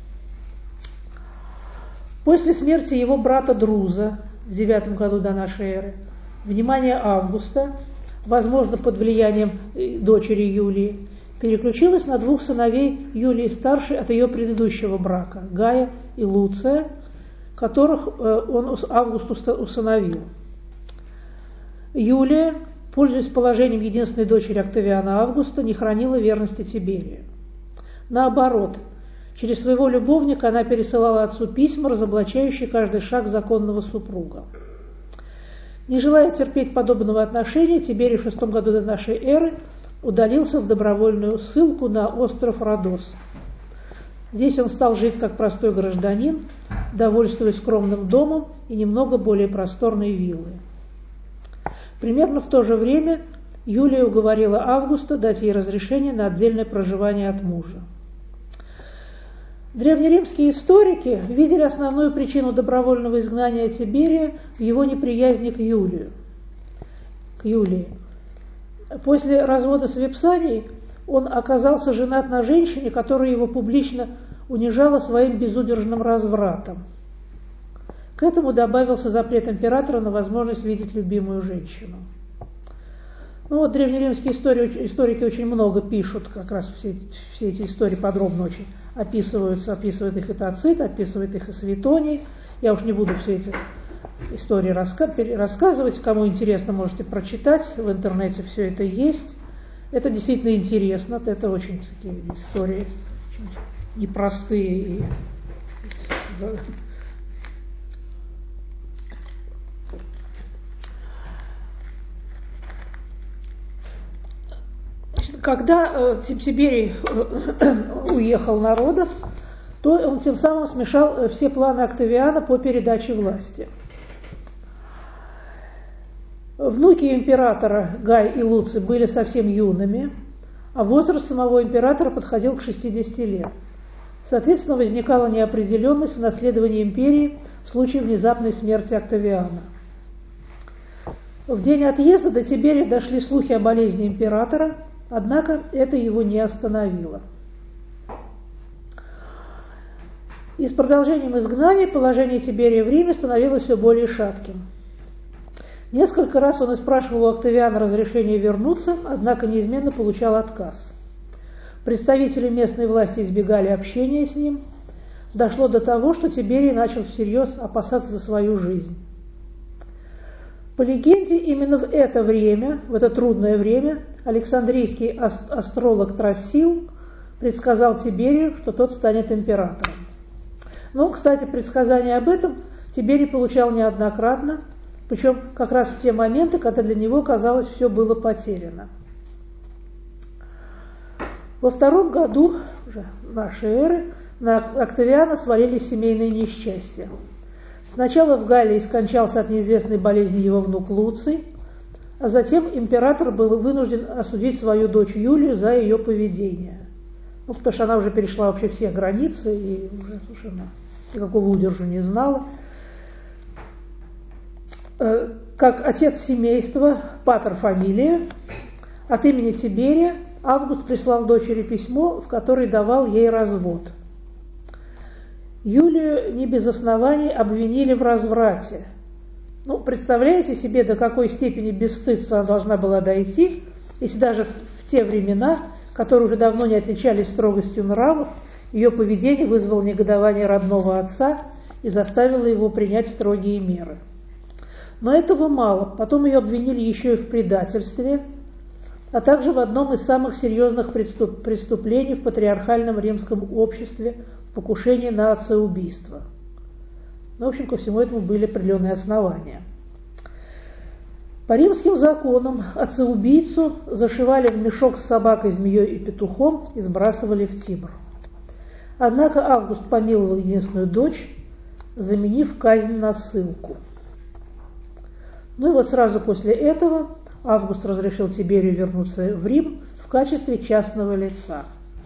После смерти его брата Друза в 9 году до нашей эры, внимание Августа, возможно, под влиянием дочери Юлии, переключилась на двух сыновей Юлии-старшей от ее предыдущего брака, Гая и Луция, которых он Август усыновил. Юлия, пользуясь положением единственной дочери Октавиана Августа, не хранила верности Тиберию. Наоборот, через своего любовника она пересылала отцу письма, разоблачающие каждый шаг законного супруга. Не желая терпеть подобного отношения, Тиберий в 6 году до нашей эры удалился в добровольную ссылку на остров Родос. Здесь он стал жить как простой гражданин, довольствуясь скромным домом и немного более просторной виллой. Примерно в то же время Юлия уговорила Августа дать ей разрешение на отдельное проживание от мужа. Древнеримские историки видели основную причину добровольного изгнания Тиберия в его неприязни к Юлии. После развода с Випсанией он оказался женат на женщине, которая его публично унижала своим безудержным развратом. К этому добавился запрет императора на возможность видеть любимую женщину. Древнеримские историки очень много пишут, как раз все эти истории подробно очень описывает их и Тацит, описывает их и Светоний. Я уж не буду все эти истории рассказывать. Кому интересно, можете прочитать. В интернете все это есть. Это действительно интересно. Это очень такие истории очень непростые. Когда Тиберий уехал на Родос, то он тем самым смешал все планы Октавиана по передаче власти. Внуки императора Гай и Луций были совсем юными, а возраст самого императора подходил к 60 лет. Соответственно, возникала неопределенность в наследовании империи в случае внезапной смерти Октавиана. В день отъезда до Тиберия дошли слухи о болезни императора, однако это его не остановило. И с продолжением изгнания положение Тиберия в Риме становилось все более шатким. Несколько раз он спрашивал у Октавиана разрешения вернуться, однако неизменно получал отказ. Представители местной власти избегали общения с ним. Дошло до того, что Тиберий начал всерьез опасаться за свою жизнь. По легенде, именно в это время, в это трудное время, Александрийский астролог Трассил предсказал Тиберию, что тот станет императором. Кстати, предсказания об этом Тиберий получал неоднократно, причем как раз в те моменты, когда для него, казалось, все было потеряно. Во 2 году уже нашей эры на Октавиана свалились семейные несчастья. Сначала в Галлии скончался от неизвестной болезни его внук Луций, а затем император был вынужден осудить свою дочь Юлию за ее поведение. Потому что она уже перешла вообще все границы и уже совершенно никакого удержу не знала. Как отец семейства, патер фамилия, от имени Тиберия Август прислал дочери письмо, в котором давал ей развод. Юлию не без оснований обвинили в разврате. Представляете себе, до какой степени бесстыдства она должна была дойти, если даже в те времена, которые уже давно не отличались строгостью нравов, ее поведение вызвало негодование родного отца и заставило его принять строгие меры. Но этого мало. Потом ее обвинили еще и в предательстве, а также в одном из самых серьезных преступлений в патриархальном римском обществе – покушении на отцеубийство. В общем, ко всему этому были определенные основания. По римским законам отцеубийцу зашивали в мешок с собакой, змеей и петухом и сбрасывали в Тибр. Однако Август помиловал единственную дочь, заменив казнь на ссылку. Сразу после этого Август разрешил Тиберию вернуться в Рим в качестве частного лица.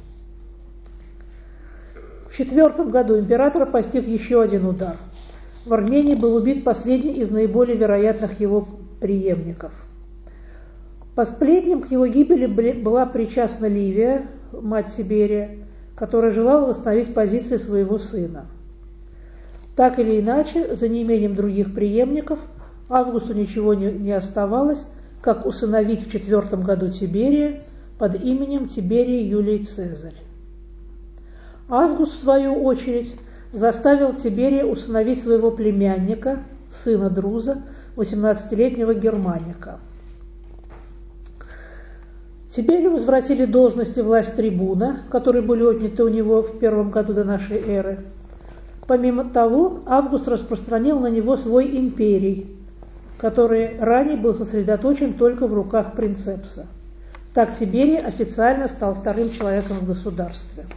В 4 году императора постиг еще один удар. В Армении был убит последний из наиболее вероятных его преемников. По сплетням к его гибели была причастна Ливия, мать Тиберия, которая желала восстановить позиции своего сына. Так или иначе, за неимением других преемников, Августу ничего не оставалось, как усыновить в 4 году Тиберия, под именем Тиберий Юлий Цезарь. Август, в свою очередь, заставил Тиберия усыновить своего племянника, сына Друза, 18-летнего Германика. Тиберию возвратили должность и власть трибуна, которые были отняты у него в 1 году до нашей эры. Помимо того, Август распространил на него свой империй, который ранее был сосредоточен только в руках принцепса. Так Тиберий официально стал вторым человеком в государстве.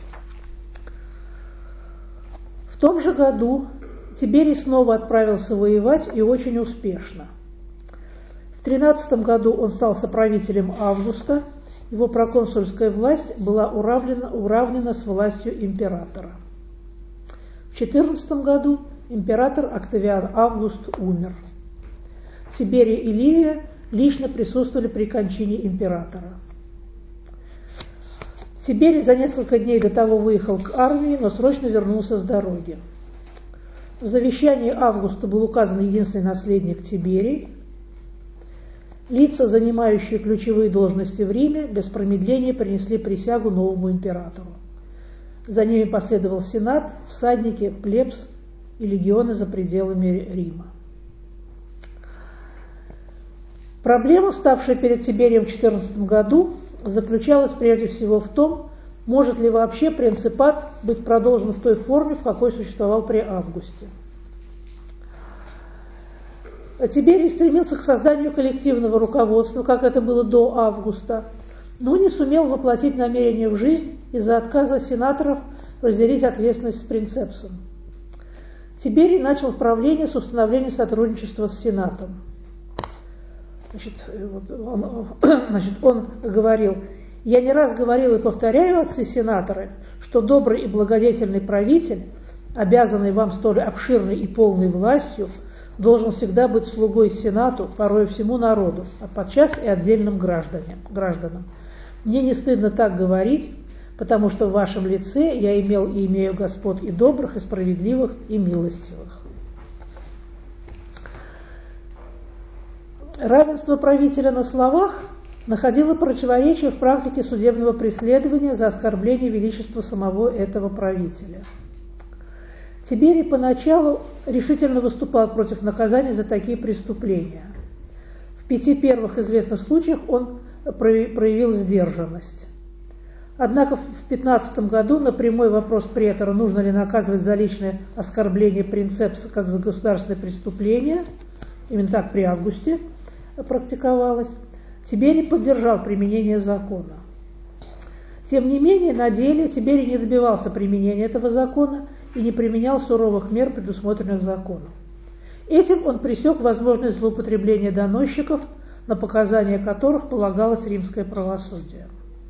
В том же году Тиберий снова отправился воевать и очень успешно. В 13 году он стал соправителем Августа, его проконсульская власть была уравнена с властью императора. В 14 году император Октавиан Август умер. Тиберий и Ливия лично присутствовали при кончине императора. Тиберий за несколько дней до того выехал к армии, но срочно вернулся с дороги. В завещании Августа был указан единственный наследник Тиберий. Лица, занимающие ключевые должности в Риме, без промедления принесли присягу новому императору. За ними последовал сенат, всадники, плебс и легионы за пределами Рима. Проблема, ставшая перед Тиберием в 14 году, заключалась прежде всего в том, может ли вообще принципат быть продолжен в той форме, в какой существовал при Августе. Тиберий стремился к созданию коллективного руководства, как это было до Августа, но не сумел воплотить намерение в жизнь из-за отказа сенаторов разделить ответственность с принцепсом. Тиберий начал правление с установления сотрудничества с Сенатом. Он говорил: «Я не раз говорил и повторяю, отцы-сенаторы, что добрый и благодетельный правитель, обязанный вам столь обширной и полной властью, должен всегда быть слугой Сенату, порой всему народу, а подчас и отдельным гражданам. Мне не стыдно так говорить, потому что в вашем лице я имел и имею господ и добрых, и справедливых, и милостивых». Равенство правителя на словах находило противоречие в практике судебного преследования за оскорбление величества самого этого правителя. Тиберий поначалу решительно выступал против наказания за такие преступления. В 5 первых известных случаях он проявил сдержанность. Однако в 15 году на прямой вопрос претора, нужно ли наказывать за личное оскорбление принцепса как за государственное преступление, именно так при Августе практиковалось, Тиберий поддержал применение закона. Тем не менее, на деле Тиберий не добивался применения этого закона и не применял суровых мер, предусмотренных законом. Этим он пресек возможность злоупотребления доносчиков, на показания которых полагалось римское правосудие.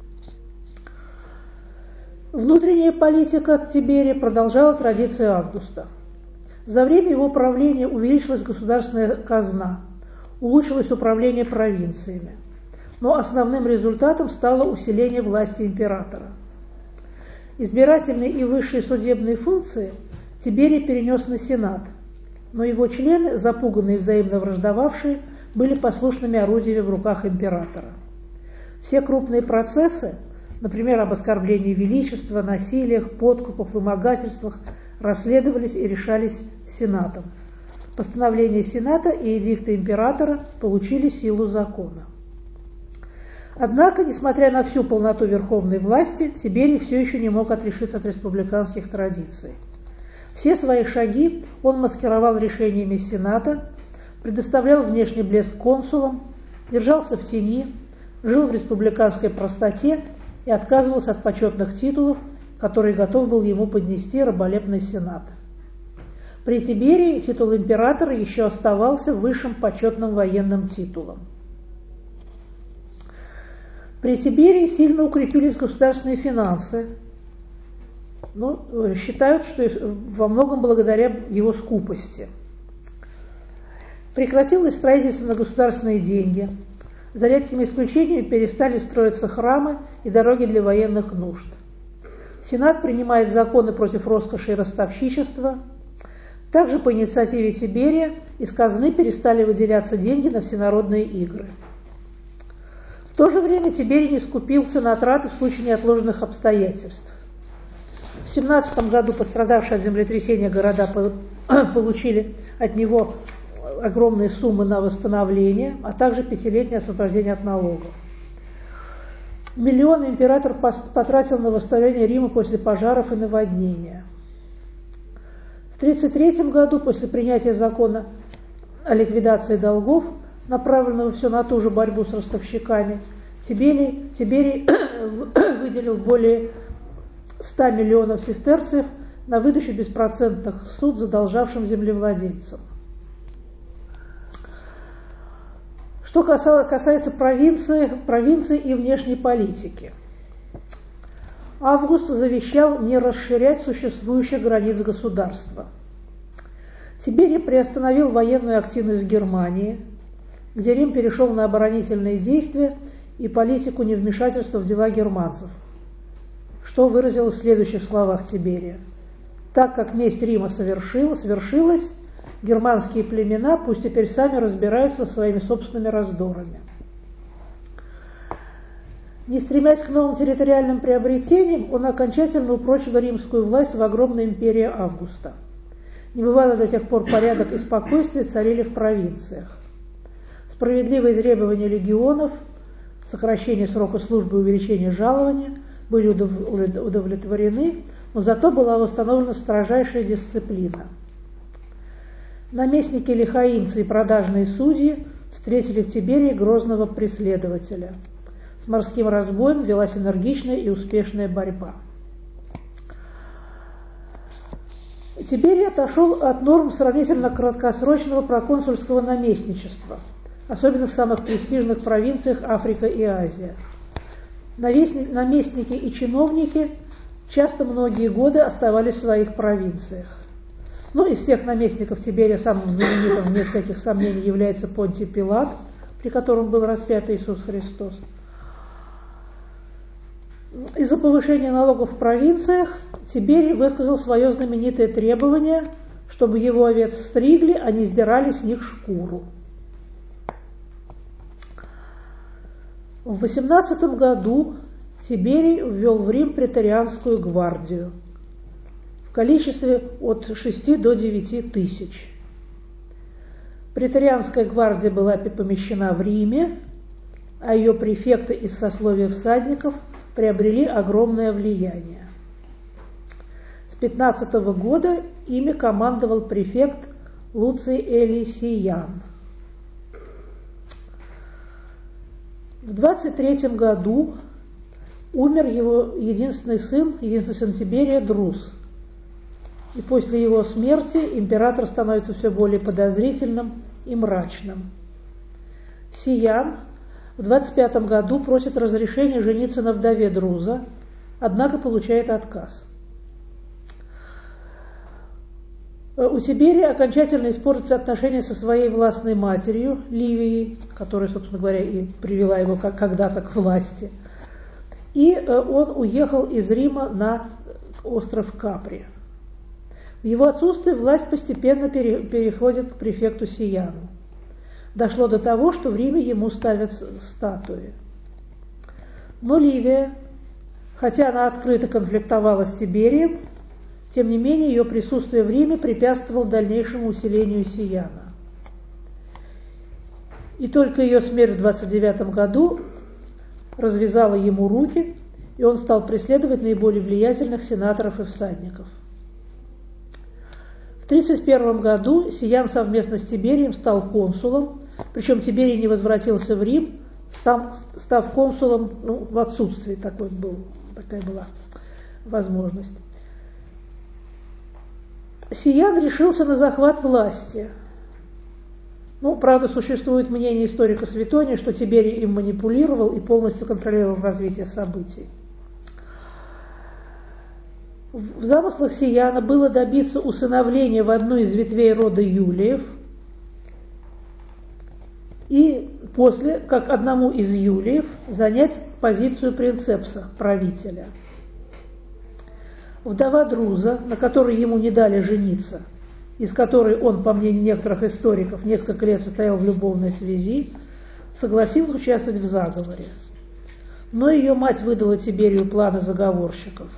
Внутренняя политика Тиберия продолжала традиции Августа. За время его правления увеличилась государственная казна, улучшилось управление провинциями, но основным результатом стало усиление власти императора. Избирательные и высшие судебные функции Тиберий перенес на Сенат, но его члены, запуганные и взаимно враждовавшие, были послушными орудиями в руках императора. Все крупные процессы, например, об оскорблении величества, насилиях, подкупах, вымогательствах, расследовались и решались Сенатом. Постановления Сената и эдикты императора получили силу закона. Однако, несмотря на всю полноту верховной власти, Тиберий все еще не мог отрешиться от республиканских традиций. Все свои шаги он маскировал решениями Сената, предоставлял внешний блеск консулам, держался в тени, жил в республиканской простоте и отказывался от почетных титулов, которые готов был ему поднести раболепный Сенат. При Тиберии титул императора еще оставался высшим почетным военным титулом. При Тиберии сильно укрепились государственные финансы. Считают, что во многом благодаря его скупости. Прекратилось строительство на государственные деньги. За редкими исключениями перестали строиться храмы и дороги для военных нужд. Сенат принимает законы против роскоши и ростовщичества. Также по инициативе Тиберия из казны перестали выделяться деньги на всенародные игры. В то же время Тиберий не скупился на траты в случае неотложных обстоятельств. В 17 году пострадавшие от землетрясения города получили от него огромные суммы на восстановление, а также 5-летнее освобождение от налогов. Миллионы император потратил на восстановление Рима после пожаров и наводнения. В 1933 году, после принятия закона о ликвидации долгов, направленного все на ту же борьбу с ростовщиками, Тиберий выделил более 100 миллионов сестерцев на выдачу беспроцентных суд задолжавшим землевладельцам. Что касается провинции и внешней политики. Август завещал не расширять существующих границ государства. Тиберий приостановил военную активность в Германии, где Рим перешел на оборонительные действия и политику невмешательства в дела германцев, что выразилось в следующих словах Тиберия. Так как месть Рима свершилась, германские племена пусть теперь сами разбираются со своими собственными раздорами. Не стремясь к новым территориальным приобретениям, он окончательно упрочил римскую власть в огромной империи Августа. Небывало до тех пор порядок и спокойствие царили в провинциях. Справедливые требования легионов, сокращение срока службы и увеличение жалования были удовлетворены, но зато была восстановлена строжайшая дисциплина. Наместники лихаимцы и продажные судьи встретили в Тиберии грозного преследователя. С морским разбоем велась энергичная и успешная борьба. Тиберий отошел от норм сравнительно краткосрочного проконсульского наместничества, особенно в самых престижных провинциях Африка и Азия. Наместники и чиновники часто многие годы оставались в своих провинциях. Из всех наместников Тиберия самым знаменитым, вне всяких сомнений, является Понтий Пилат, при котором был распят Иисус Христос. Из-за повышения налогов в провинциях Тиберий высказал свое знаменитое требование, чтобы его овец стригли, а не сдирали с них шкуру. В 18 году Тиберий ввел в Рим преторианскую гвардию в количестве от 6 до 9 тысяч. Преторианская гвардия была помещена в Риме, а ее префекты из сословия всадников приобрели огромное влияние. С 15 года ими командовал префект Луций Элисиян. В 23 году умер его единственный сын Тиберия Друс. И после его смерти император становится все более подозрительным и мрачным. Сиян в 25 году просит разрешения жениться на вдове Друза, однако получает отказ. У Тиберия окончательно испортятся отношения со своей властной матерью Ливией, которая, собственно говоря, и привела его когда-то к власти. И он уехал из Рима на остров Капри. В его отсутствие власть постепенно переходит к префекту Сияну. Дошло до того, что в Риме ему ставят статуи. Но Ливия, хотя она открыто конфликтовала с Тиберием, тем не менее ее присутствие в Риме препятствовало дальнейшему усилению Сияна. И только ее смерть в 29 году развязала ему руки, и он стал преследовать наиболее влиятельных сенаторов и всадников. В 31 году Сиян совместно с Тиберием стал консулом, причем Тиберий не возвратился в Рим, став консулом в отсутствии, такая была возможность. Сиян решился на захват власти. Правда, существует мнение историка Светония, что Тиберий им манипулировал и полностью контролировал развитие событий. В замыслах Сияна было добиться усыновления в одну из ветвей рода Юлиев и после, как одному из Юлиев, занять позицию принцепса, правителя. Вдова Друза, на которой ему не дали жениться, и с которой он, по мнению некоторых историков, несколько лет состоял в любовной связи, согласилась участвовать в заговоре. Но ее мать выдала Тиберию планы заговорщиков.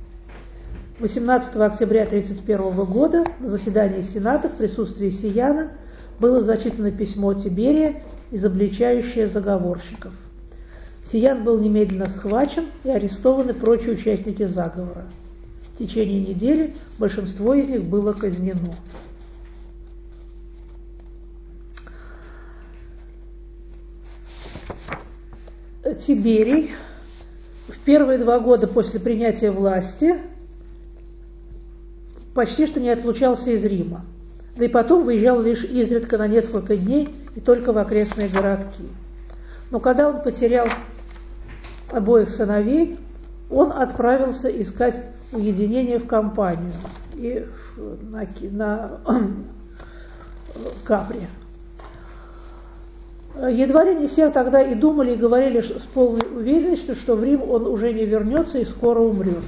18 октября 1931 года на заседании Сената в присутствии Сияна было зачитано письмо Тиберия, изобличающее заговорщиков. Сиян был немедленно схвачен и арестованы прочие участники заговора. В течение недели большинство из них было казнено. Тиберий в первые 2 года после принятия власти почти что не отлучался из Рима, да и потом выезжал лишь изредка на несколько дней и только в окрестные городки. Но когда он потерял обоих сыновей, он отправился искать уединение в Кампанию и на Капри. Едва ли не все тогда и думали, и говорили с полной уверенностью, что в Рим он уже не вернется и скоро умрет.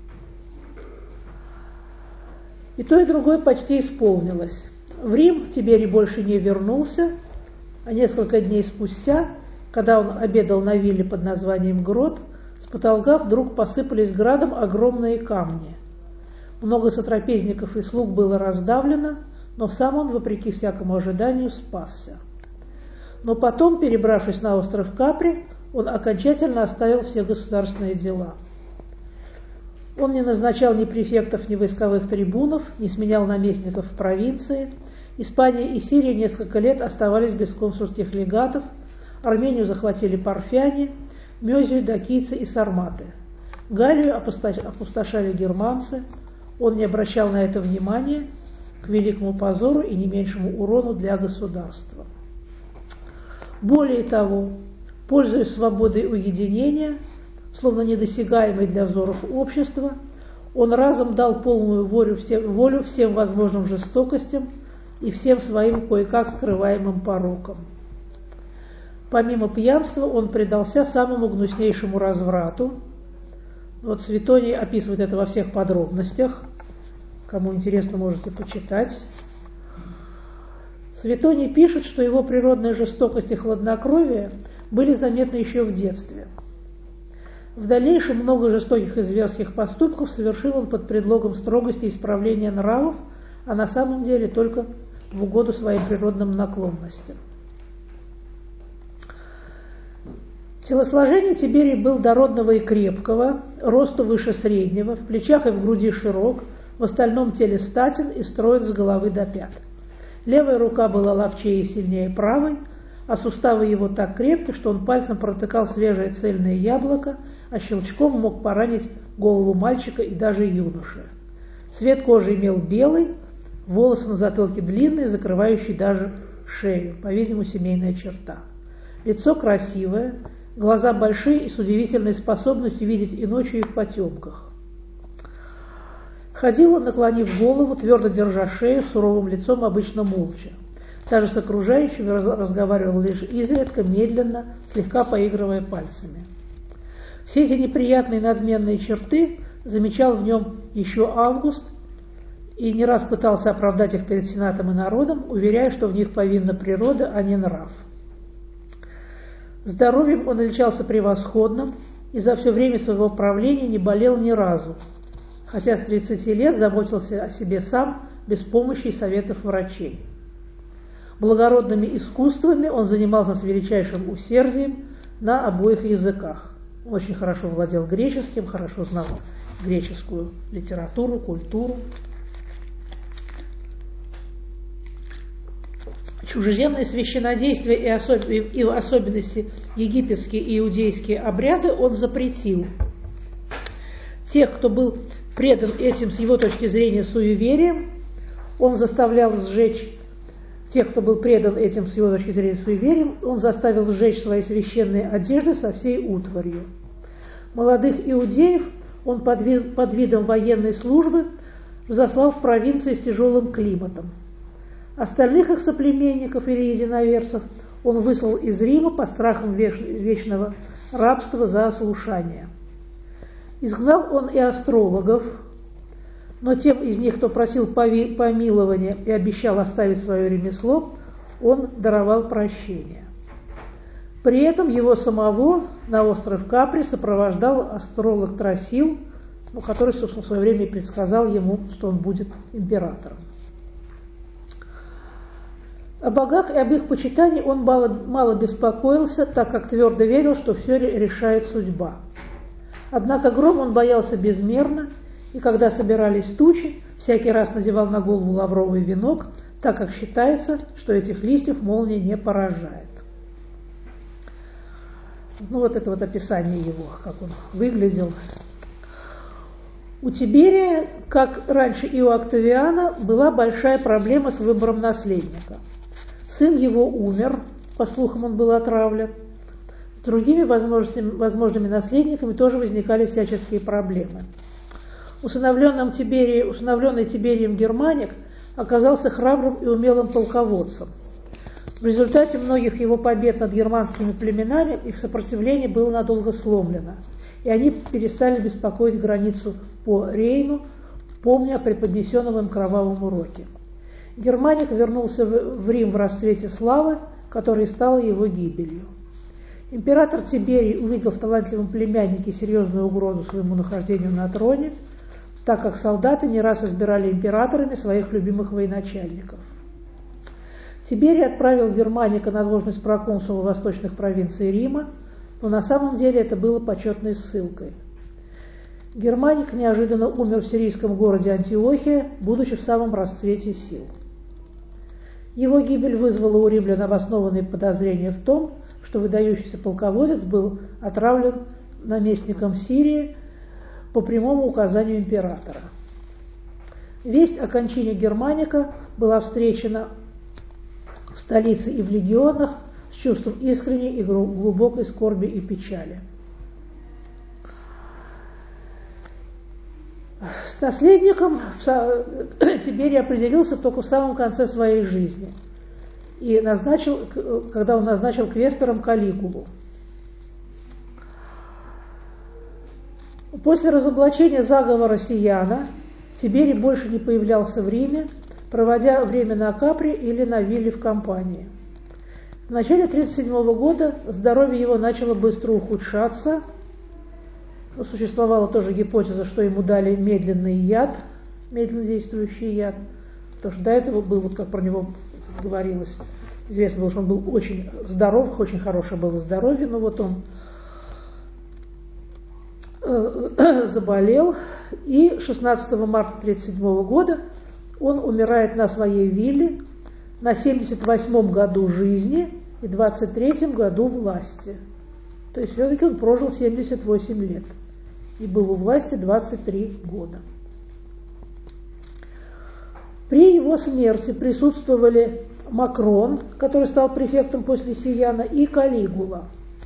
И то, и другое почти исполнилось. В Рим Тиберий больше не вернулся, а несколько дней спустя, когда он обедал на вилле под названием Грот, с потолка вдруг посыпались градом огромные камни. Много сотрапезников и слуг было раздавлено, но сам он, вопреки всякому ожиданию, спасся. Но потом, перебравшись на остров Капри, он окончательно оставил все государственные дела. Он не назначал ни префектов, ни войсковых трибунов, не сменял наместников в провинции. Испания и Сирия несколько лет оставались без консульских легатов, Армению захватили парфяне, Мезию, дакийцы и сарматы. Галлию опустошали германцы, он не обращал на это внимания, к великому позору и не меньшему урону для государства. Более того, пользуясь свободой уединения, словно недосягаемой для взоров общества, он разом дал полную волю всем возможным жестокостям и всем своим кое-как скрываемым порокам. Помимо пьянства, он предался самому гнуснейшему разврату. Вот Светоний описывает это во всех подробностях. Кому интересно, можете почитать. Светоний пишет, что его природная жестокость и хладнокровие были заметны еще в детстве. В дальнейшем много жестоких и зверских поступков совершил он под предлогом строгости и исправления нравов, а на самом деле только в угоду своим природным наклонностям. Телосложение Тиберий был дородного и крепкого, росту выше среднего, в плечах и в груди широк, в остальном теле статен и строен с головы до пят. Левая рука была ловчее и сильнее правой, а суставы его так крепки, что он пальцем протыкал свежее цельное яблоко, а щелчком мог поранить голову мальчика и даже юноши. Цвет кожи имел белый, волосы на затылке длинные, закрывающие даже шею, по-видимому, семейная черта. Лицо красивое, глаза большие и с удивительной способностью видеть и ночью, и в потемках. Ходил он, наклонив голову, твердо держа шею, суровым лицом, обычно молча. Даже с окружающими разговаривал лишь изредка, медленно, слегка поигрывая пальцами. Все эти неприятные надменные черты замечал в нем еще Август и не раз пытался оправдать их перед Сенатом и народом, уверяя, что в них повинна природа, а не нрав. Здоровьем он отличался превосходным и за все время своего правления не болел ни разу, хотя с 30 лет заботился о себе сам, без помощи и советов врачей. Благородными искусствами он занимался с величайшим усердием на обоих языках. Он очень хорошо владел греческим, хорошо знал греческую литературу, культуру. Чужеземные священнодействия и в особенности египетские и иудейские обряды он запретил. Тех, кто был предан этим с его точки зрения суеверием, он заставлял сжечь. Тех, кто был предан этим с его точки зрения суеверием, он заставил сжечь свои священные одежды со всей утварью. Молодых иудеев он под видом военной службы разослал в провинции с тяжелым климатом. Остальных их соплеменников или единоверцев он выслал из Рима под страхом вечного рабства за ослушание. Изгнал он и астрологов, но тем из них, кто просил помилования и обещал оставить свое ремесло, он даровал прощение. При этом его самого на остров Капри сопровождал астролог Трасил, который, собственно, в свое время предсказал ему, что он будет императором. О богах и об их почитании он мало беспокоился, так как твердо верил, что все решает судьба. Однако гром он боялся безмерно, и когда собирались тучи, всякий раз надевал на голову лавровый венок, так как считается, что этих листьев молния не поражает. Вот это вот описание его, как он выглядел. У Тиберия, как раньше и у Октавиана, была большая проблема с выбором наследника. Сын его умер, по слухам он был отравлен. С другими возможными наследниками тоже возникали всяческие проблемы. Усыновленный Тиберием Германик оказался храбрым и умелым полководцем. В результате многих его побед над германскими племенами их сопротивление было надолго сломлено, и они перестали беспокоить границу по Рейну, помня о преподнесенном им кровавом уроке. Германик вернулся в Рим в расцвете славы, которая стала его гибелью. Император Тиберий увидел в талантливом племяннике серьезную угрозу своему нахождению на троне, так как солдаты не раз избирали императорами своих любимых военачальников. Тиберий отправил Германика на должность проконсула восточных провинций Рима, но на самом деле это было почетной ссылкой. Германик неожиданно умер в сирийском городе Антиохия, будучи в самом расцвете сил. Его гибель вызвала у римлян обоснованные подозрения в том, что выдающийся полководец был отравлен наместником Сирии по прямому указанию императора. Весть о кончине Германика была встречена в столице и в легионах с чувством искренней и глубокой скорби и печали. С наследником Тиберий определился только в самом конце своей жизни, и когда он назначил квестором Калигулу. После разоблачения заговора Сияна Тиберий больше не появлялся в Риме, проводя время на Капри или на вилле в Кампании. В начале 1937 года здоровье его начало быстро ухудшаться. Существовала тоже гипотеза, что ему дали медленный яд, медленно действующий яд, потому что до этого был, вот как про него говорилось, известно было, что он был очень здоров, очень хорошее было здоровье, но вот он заболел, и 16 марта 1937 года он умирает на своей вилле на 78-м году жизни и 23-м году власти. То есть все-таки он прожил 78 лет и был у власти 23 года. При его смерти присутствовали Макрон, который стал префектом после Сияна, и Калигула.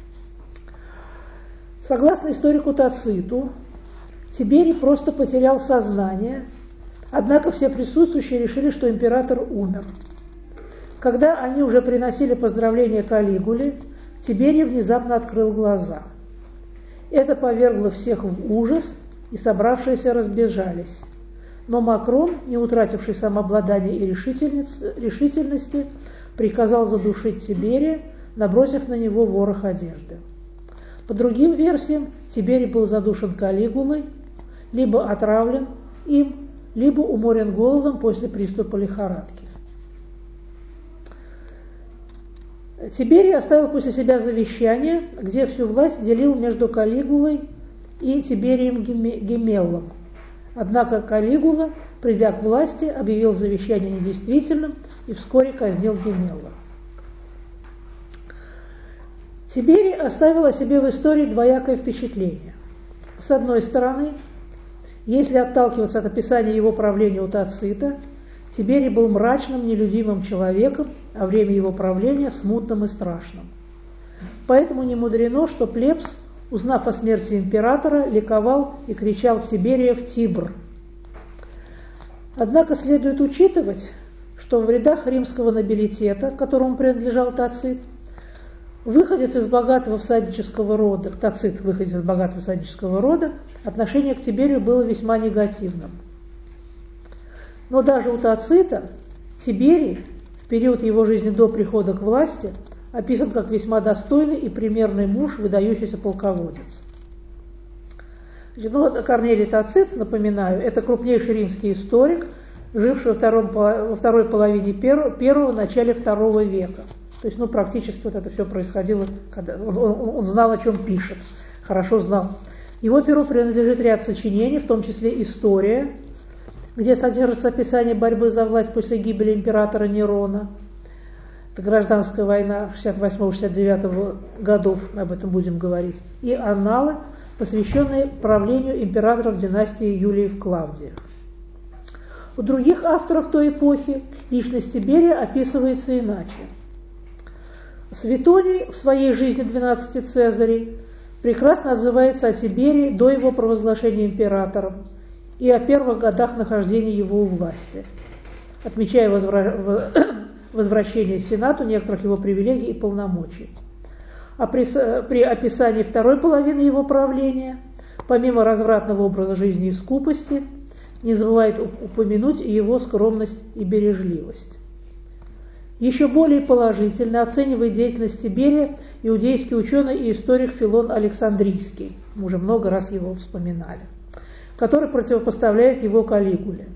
Согласно историку Тациту, Тиберий просто потерял сознание, однако все присутствующие решили, что император умер. Когда они уже приносили поздравления Калигуле, Тиберий внезапно открыл глаза. Это повергло всех в ужас, и собравшиеся разбежались. Но Макрон, не утративший самообладание и решительности, приказал задушить Тиберия, набросив на него ворох одежды. По другим версиям, Тиберий был задушен Калигулой, либо отравлен им, либо уморен голодом после приступа лихорадки. Тиберий оставил после себя завещание, где всю власть делил между Калигулой и Тиберием Гемеллом. Однако Калигула, придя к власти, объявил завещание недействительным и вскоре казнил Гемелла. Тиберий оставил о себе в истории двоякое впечатление. С одной стороны, если отталкиваться от описания его правления у Тацита, Тиберий был мрачным, нелюдимым человеком, а время его правления смутным и страшным. Поэтому не мудрено, что плебс, узнав о смерти императора, ликовал и кричал «Тибериев Тибр». Однако следует учитывать, что в рядах римского нобилитета, которому принадлежал Тацит, выходец из богатого всаднического рода, отношение к Тиберию было весьма негативным. Но даже у Тацита Тиберий в период его жизни до прихода к власти описан как весьма достойный и примерный муж, выдающийся полководец. Значит, ну вот Корнелий Тацит, напоминаю, это крупнейший римский историк, живший во второй половине первого, начале II века. То есть, ну, практически вот это все происходило, когда он знал, о чем пишет, хорошо знал. Его перу принадлежит ряд сочинений, в том числе «История», где содержится описание борьбы за власть после гибели императора Нерона. Это гражданская война 68-69 годов, мы об этом будем говорить. И «Анналы», посвященные правлению императоров династии Юлиев-Клавдиев. У других авторов той эпохи личность Тиберия описывается иначе. Светоний в своей жизни 12 Цезарей прекрасно отзывается о Тиберии до его провозглашения императором и о первых годах нахождения его у власти, отмечая возвращение Сенату некоторых его привилегий и полномочий. А при описании второй половины его правления, помимо развратного образа жизни и скупости, не забывает упомянуть и его скромность и бережливость. Еще более положительно оценивает деятельность Тиберия иудейский ученый и историк Филон Александрийский, мы уже много раз его вспоминали, который противопоставляет его Каллигуле.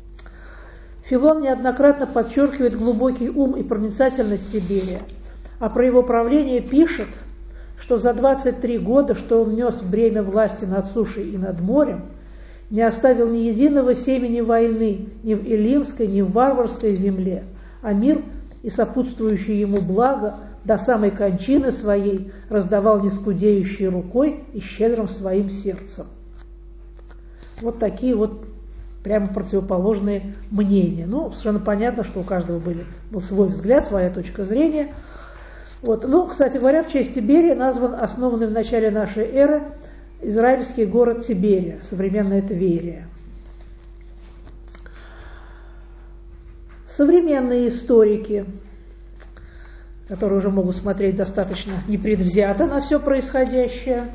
Филон неоднократно подчеркивает глубокий ум и проницательность Тиберия, а про его правление пишет, что за 23 года, что он нес бремя власти над сушей и над морем, не оставил ни единого семени войны ни в эллинской, ни в варварской земле, а мир и сопутствующее ему благо до самой кончины своей раздавал нескудеющей рукой и щедрым своим сердцем. Вот такие вот прямо противоположные мнения. Ну, совершенно понятно, что у каждого был свой взгляд, своя точка зрения. Вот. Ну, кстати говоря, в честь Тиберия назван основанный в начале нашей эры израильский город Тиберия, современная Тверия. Современные историки, которые уже могут смотреть достаточно непредвзято на все происходящее,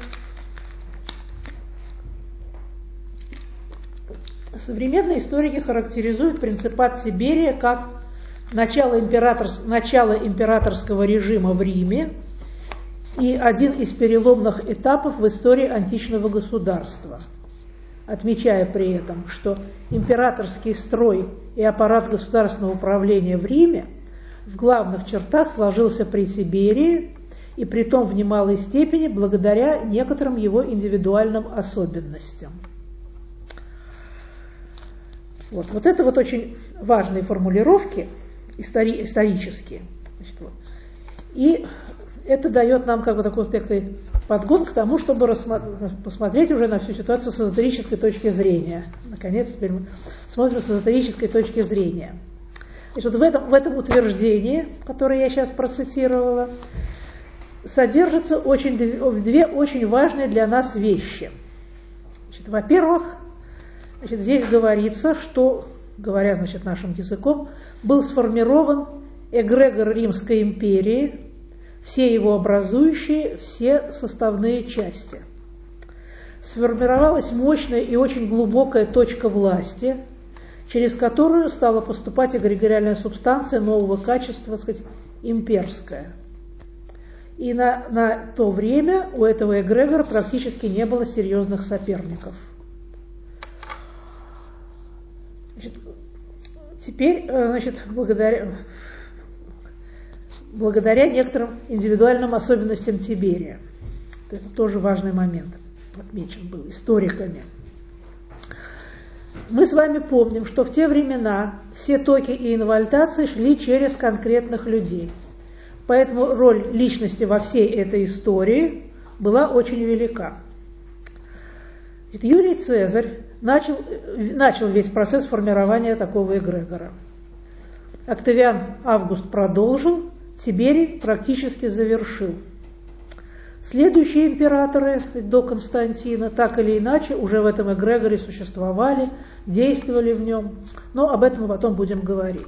современные историки характеризуют принципат Тиберия как начало императорского режима в Риме и один из переломных этапов в истории античного государства, отмечая при этом, что императорский строй и аппарат государственного управления в Риме в главных чертах сложился при Тиберии, и притом в немалой степени благодаря некоторым его индивидуальным особенностям. Вот это вот очень важные формулировки исторические. Значит, вот. И это дает нам как бы такой подгон к тому, чтобы посмотреть уже на всю ситуацию с эзотерической точки зрения. Наконец, теперь мы смотрим с эзотерической точки зрения. Значит, вот в этом утверждении, которое я сейчас процитировала, содержатся две очень важные для нас вещи. Значит, во-первых, здесь говорится, что, говоря нашим языком, был сформирован эгрегор Римской империи, все его образующие, все составные части. Сформировалась мощная и очень глубокая точка власти, через которую стала поступать эгрегориальная субстанция нового качества, так сказать, имперская. И на то время у этого эгрегора практически не было серьезных соперников. Теперь, благодаря некоторым индивидуальным особенностям Тиберия, это тоже важный момент, отмечен был историками. Мы с вами помним, что в те времена все токи и инвальтации шли через конкретных людей. Поэтому роль личности во всей этой истории была очень велика. Юлий Цезарь начал весь процесс формирования такого эгрегора. Октавиан Август продолжил, Тиберий практически завершил. Следующие императоры до Константина так или иначе уже в этом эгрегоре существовали, действовали в нем, но об этом мы потом будем говорить.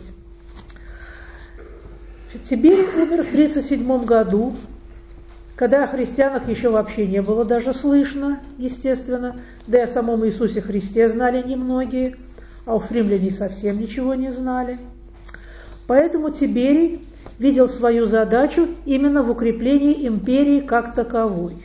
Тиберий умер в 37 году, когда о христианах еще вообще не было даже слышно, естественно, да и о самом Иисусе Христе знали немногие, а уж римляне совсем ничего не знали. Поэтому Тиберий видел свою задачу именно в укреплении империи как таковой.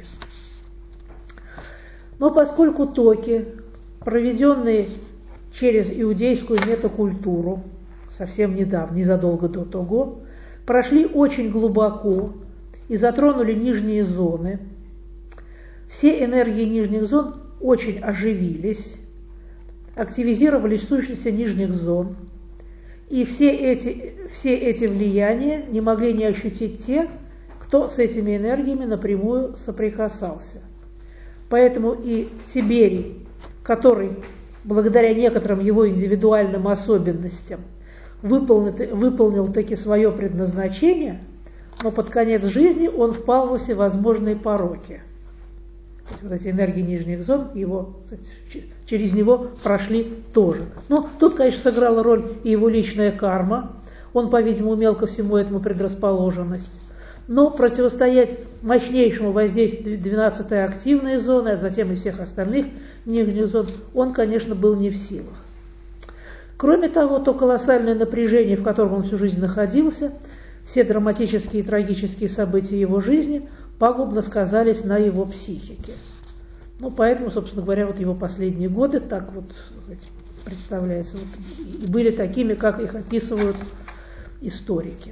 Но поскольку токи, проведенные через иудейскую метакультуру, совсем недавно, незадолго до того, прошли очень глубоко и затронули нижние зоны, все энергии нижних зон очень оживились, активизировались сущности нижних зон, и все эти влияния не могли не ощутить те, кто с этими энергиями напрямую соприкасался. Поэтому и Тиберий, который, благодаря некоторым его индивидуальным особенностям, выполнил таки свое предназначение, но под конец жизни он впал во всевозможные пороки. Вот эти энергии нижних зон через него прошли тоже. Но тут, конечно, сыграла роль и его личная карма. Он, по-видимому, имел ко всему этому предрасположенность. Но противостоять мощнейшему воздействию 12-й активной зоны, а затем и всех остальных нижних зон, он, конечно, был не в силах. Кроме того, то колоссальное напряжение, в котором он всю жизнь находился, все драматические и трагические события его жизни пагубно сказались на его психике. Ну, поэтому, собственно говоря, вот его последние годы так вот представляется, и были такими, как их описывают историки.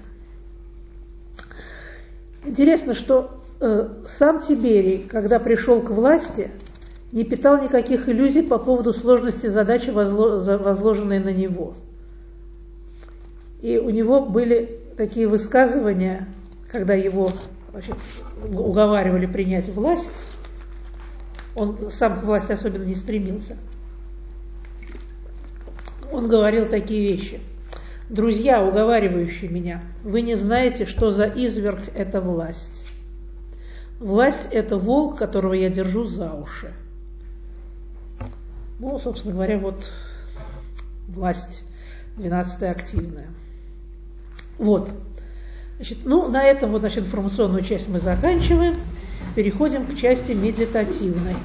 Интересно, что сам Тиберий, когда пришел к власти, не питал никаких иллюзий по поводу сложности задачи, возложенной на него. И у него были такие высказывания, когда его уговаривали принять власть, он сам к власти особенно не стремился. Он говорил такие вещи: «Друзья, уговаривающие меня, вы не знаете, что за изверг эта власть. Власть – это волк, которого я держу за уши». Ну, собственно говоря, вот власть 12-я активная. Вот. Значит, ну, на этом вот, значит, информационную часть мы заканчиваем. Переходим к части медитативной.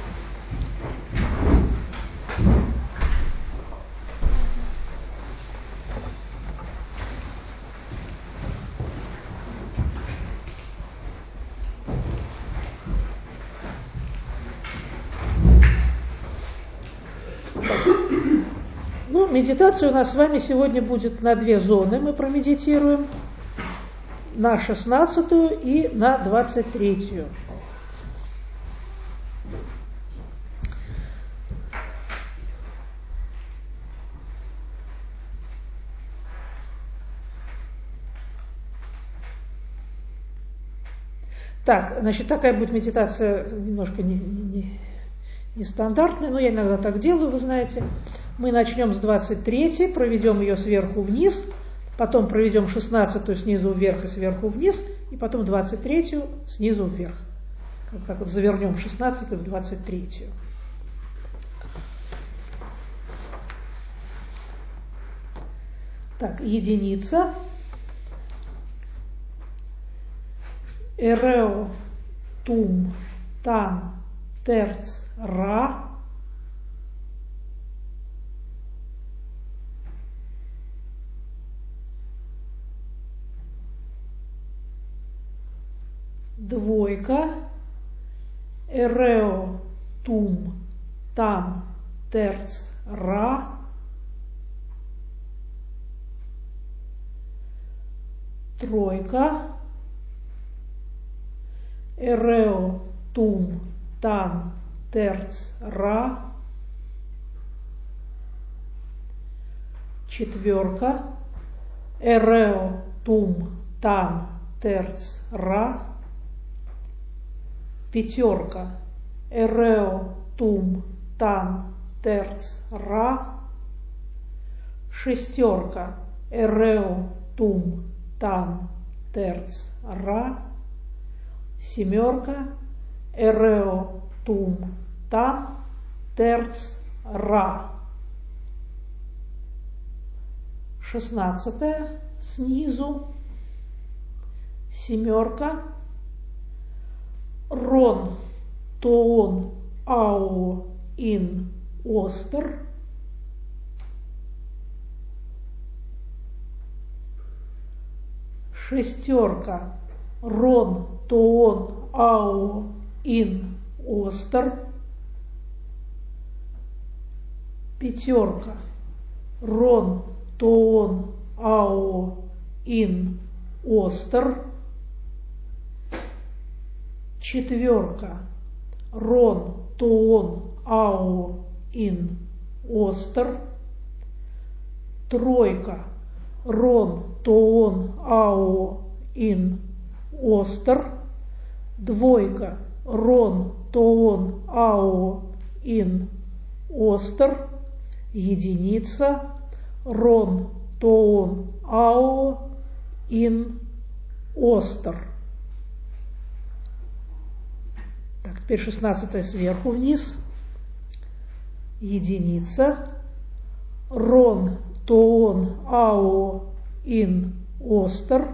Ну, медитация у нас с вами сегодня будет на 2 зоны. Мы промедитируем на 16-ю и на 23-ю. Так, значит, такая будет медитация немножко нестандартная, но я иногда так делаю, вы знаете. Мы начнем с 23-й, проведем ее сверху вниз, потом проведем 16-ю снизу вверх и сверху вниз, и потом 23-ю снизу вверх. Как так вот завернем 16-ю в 23-ю. Так, единица. Эрео, тум, тан, терц, ра. Двойка. Эрео, тум, тан, терц, ра. Тройка. Эрео, тум, тан, терц, ра. Четверка. Эрео, тум, тан, терц, ра. Пятерка. Эрео, тум, тан, терц, ра. Шестерка. Эрео, тум, тан, терц, ра. Семерка. Эрео, тум, тан, терц, ра. 16-я снизу. Семерка. Рон, тоон, ао, ин, остер. шестерка, рон, тоон, ао, ин, остер, пятерка, рон, тоон, ао, ин, остер, четверка, рон, тоон, ао, ин, остер, тройка, рон, тоон, ао, ин, остер, двойка, рон, тоон, ао, ин, остер, единица, рон, тоон, ао, ин, остер. Так, теперь 16 сверху вниз. Единица, рон, тоон, ао, ин, остер,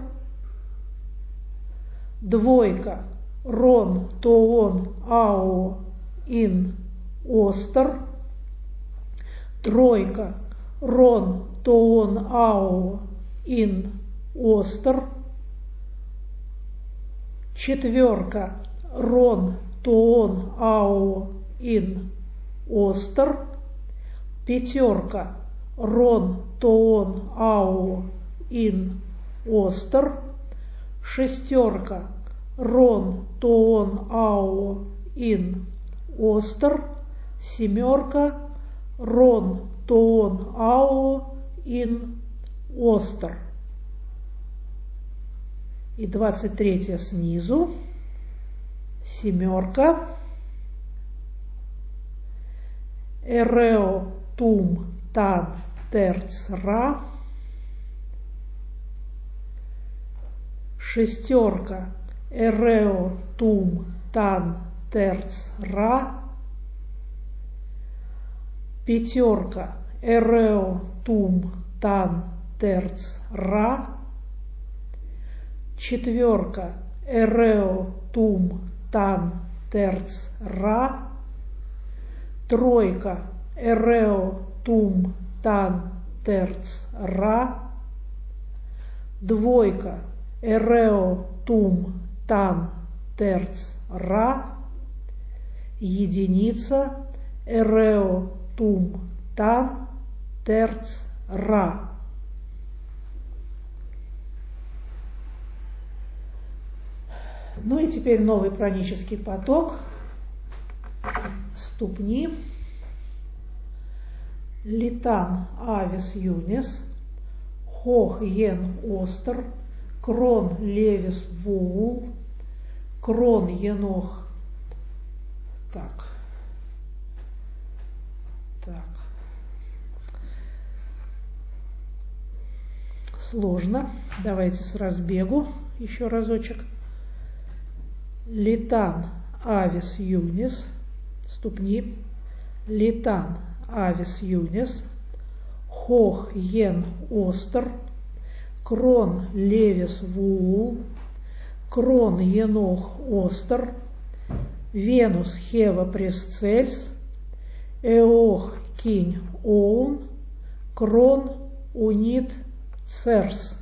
двойка, рон, тоон, ао, ин, остер, тройка, рон, тоон, ао, ин, остер, четверка, рон, тоон, ао, ин, остер, пятерка, рон, тоон, ао, ин, остер, шестерка, рон, тоон, ао, ин, остер, семерка, рон, тоон, ао, ин, остер. И 23 снизу, семерка, эрео, тум, тан, терц, ра, шестерка, эрео, тум, тан, терц, ра, пятерка, эрео, тум, тан, терц, ра, четверка, эрео, тум, тан, терц, ра, тройка, эрео, тум, тан, терц, ра, двойка, эрео, тум, тан, терц, ра, единица, эрео, тум, тан, терц, ра. Ну и теперь новый пранический поток. Ступни. Литан, авис, юнис, хох, йен, остер, крон, левис, вуул, крон, енох. Так. Сложно. Давайте с разбегу еще разочек. Литан, авис, юнис, ступни. Литан, авис, юнис, хох, йен, остер, крон, левис, вуул, крон, енох, остер, венус, хева, пресцельс, эох, кинь, оун, крон, унит, церс.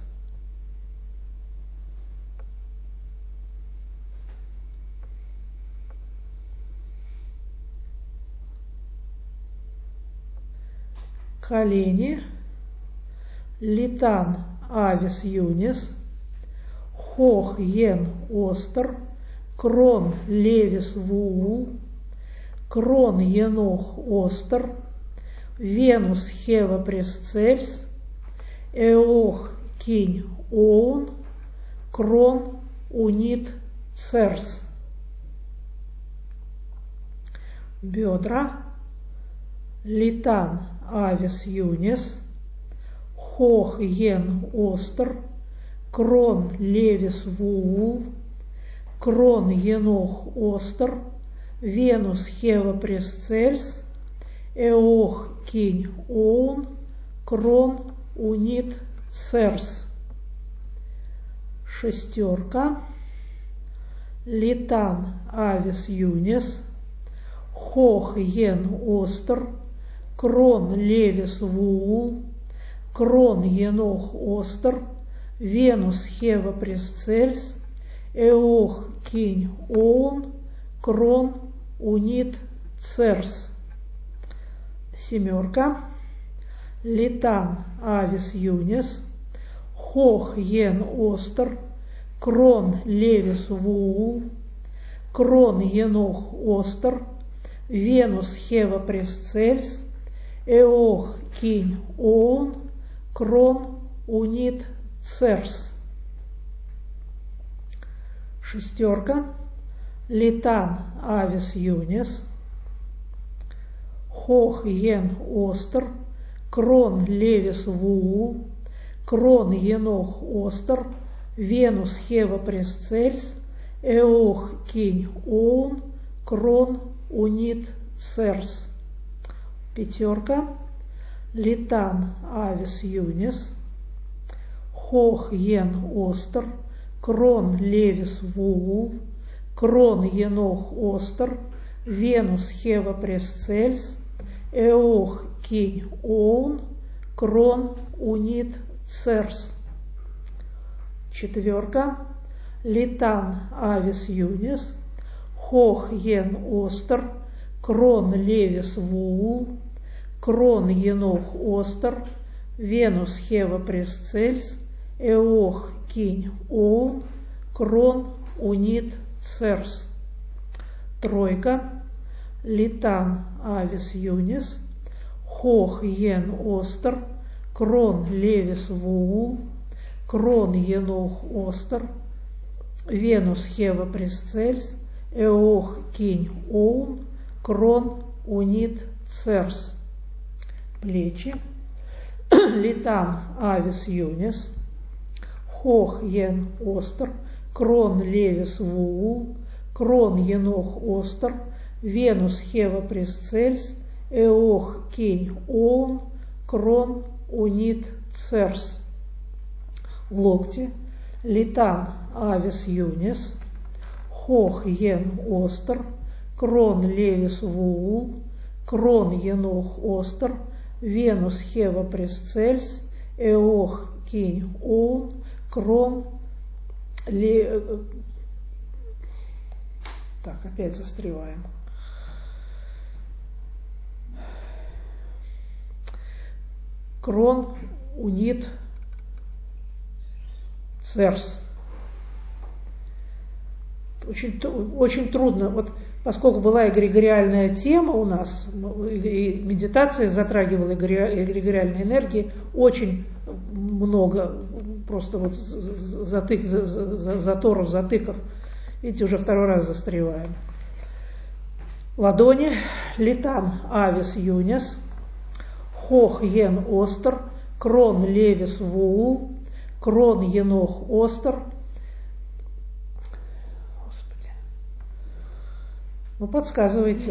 Колени. Литан, авис, юнис, хох, йен, остер, крон, левис, вуул, крон, енох, остер, венус, хева, пресцельс, эох, кинь, оун, крон, унит, церс. Бедра. Литан, авис, юнис, хох, йен, остер, крон, левис, вуул, крон, енох, остер, венус, хева, пресцельс, эох, кинь, оун, крон, унит, церс. Шестерка. Литан, авис, юнис, хох, йен, остер, крон, левис, вуул, крон, енох, остер, Венус Хева Пресцельс, Эох Кинь Оун, Крон Унит Церс. 7. Литан Авис Юнис, Хох Йен Остер, Крон Левис Вуул, Крон Енох Остер, Венус Хева Пресцельс, Эох Кинь Оун, Крон Унит Церс. 6. Литан Авис Юнис, Хох Йен Остер, Крон Левис Вуул, Крон Енох Остер, Венус Хева Пресцельс, Эох Кинь Оун, Крон Унит Церс. 5. Литан Авис Юнис, Хох Йен Остер, Крон Левис Вуул, Крон Енох Остер, Венус Хева Пресцельс, Эох Кинь Оун, Крон Унит Церс. 4. Литан Авис Юнис, Хох Йен Остер, Крон Левис Вуул, Крон Енох Остер, Венус Хева Пресцельс, Эох Кинь Оун, Крон Унит Церс. 3. Литан Авис Юнис, Хох Йен Остер, Крон Левис Вуул, Крон Енох Остер, Венус Хева Пресцельс, Эох Кинь Оун, Крон Унит Церс. Плечи. Литан Авис Юнис, Хох Йен Остер, Крон Левис Вуул, Крон Енох Остер, Венус Хева Пресцельс, Эох Кинь Оун, Крон Унит Церс. Локти. Литан Авис Юнис, Хох Йен Остер, Крон Левис Вуул, Крон Енох Остер, Венус Хева Пресцельс, Эох Кинь Оун, Крон Так, опять застреваем. Крон Унит Церс. Очень трудно, вот поскольку была эгрегориальная тема у нас, и медитация затрагивала эгрегориальной энергии, очень много просто вот заторов, затыков. Видите, уже второй раз застреваем. Ладони. Литан Авис Юнис, Хох Йен Остер, Крон Левис Вуул, Крон Енох Остер. Господи. Ну, подсказывайте.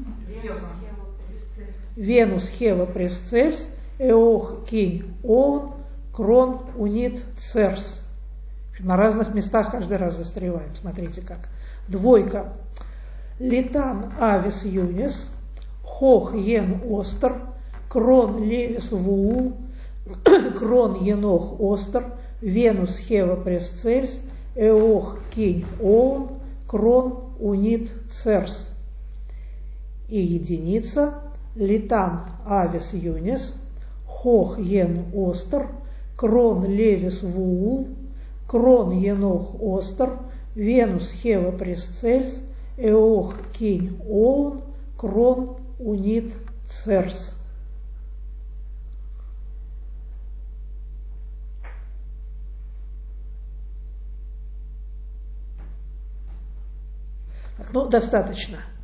Венус Хева Пресцельс, Эох Кинь Оун, Крон Унит Церс. На разных местах каждый раз застреваем. Смотрите как. 2. Литан Авис Юнис, Хох Йен Остер, Крон Левис Вуул, Крон Енох Остер, Венус Хева Пресцельс, Эох Кинь Оун, Крон Унит Церс. И единица. Литан Авис Юнис, Хох Йен Остер, Крон Левис Вуул, Крон Енох Остер, Венус Хева Пресцельс, Эох Кинь Оун, Крон Унит Церс. Так, ну, достаточно.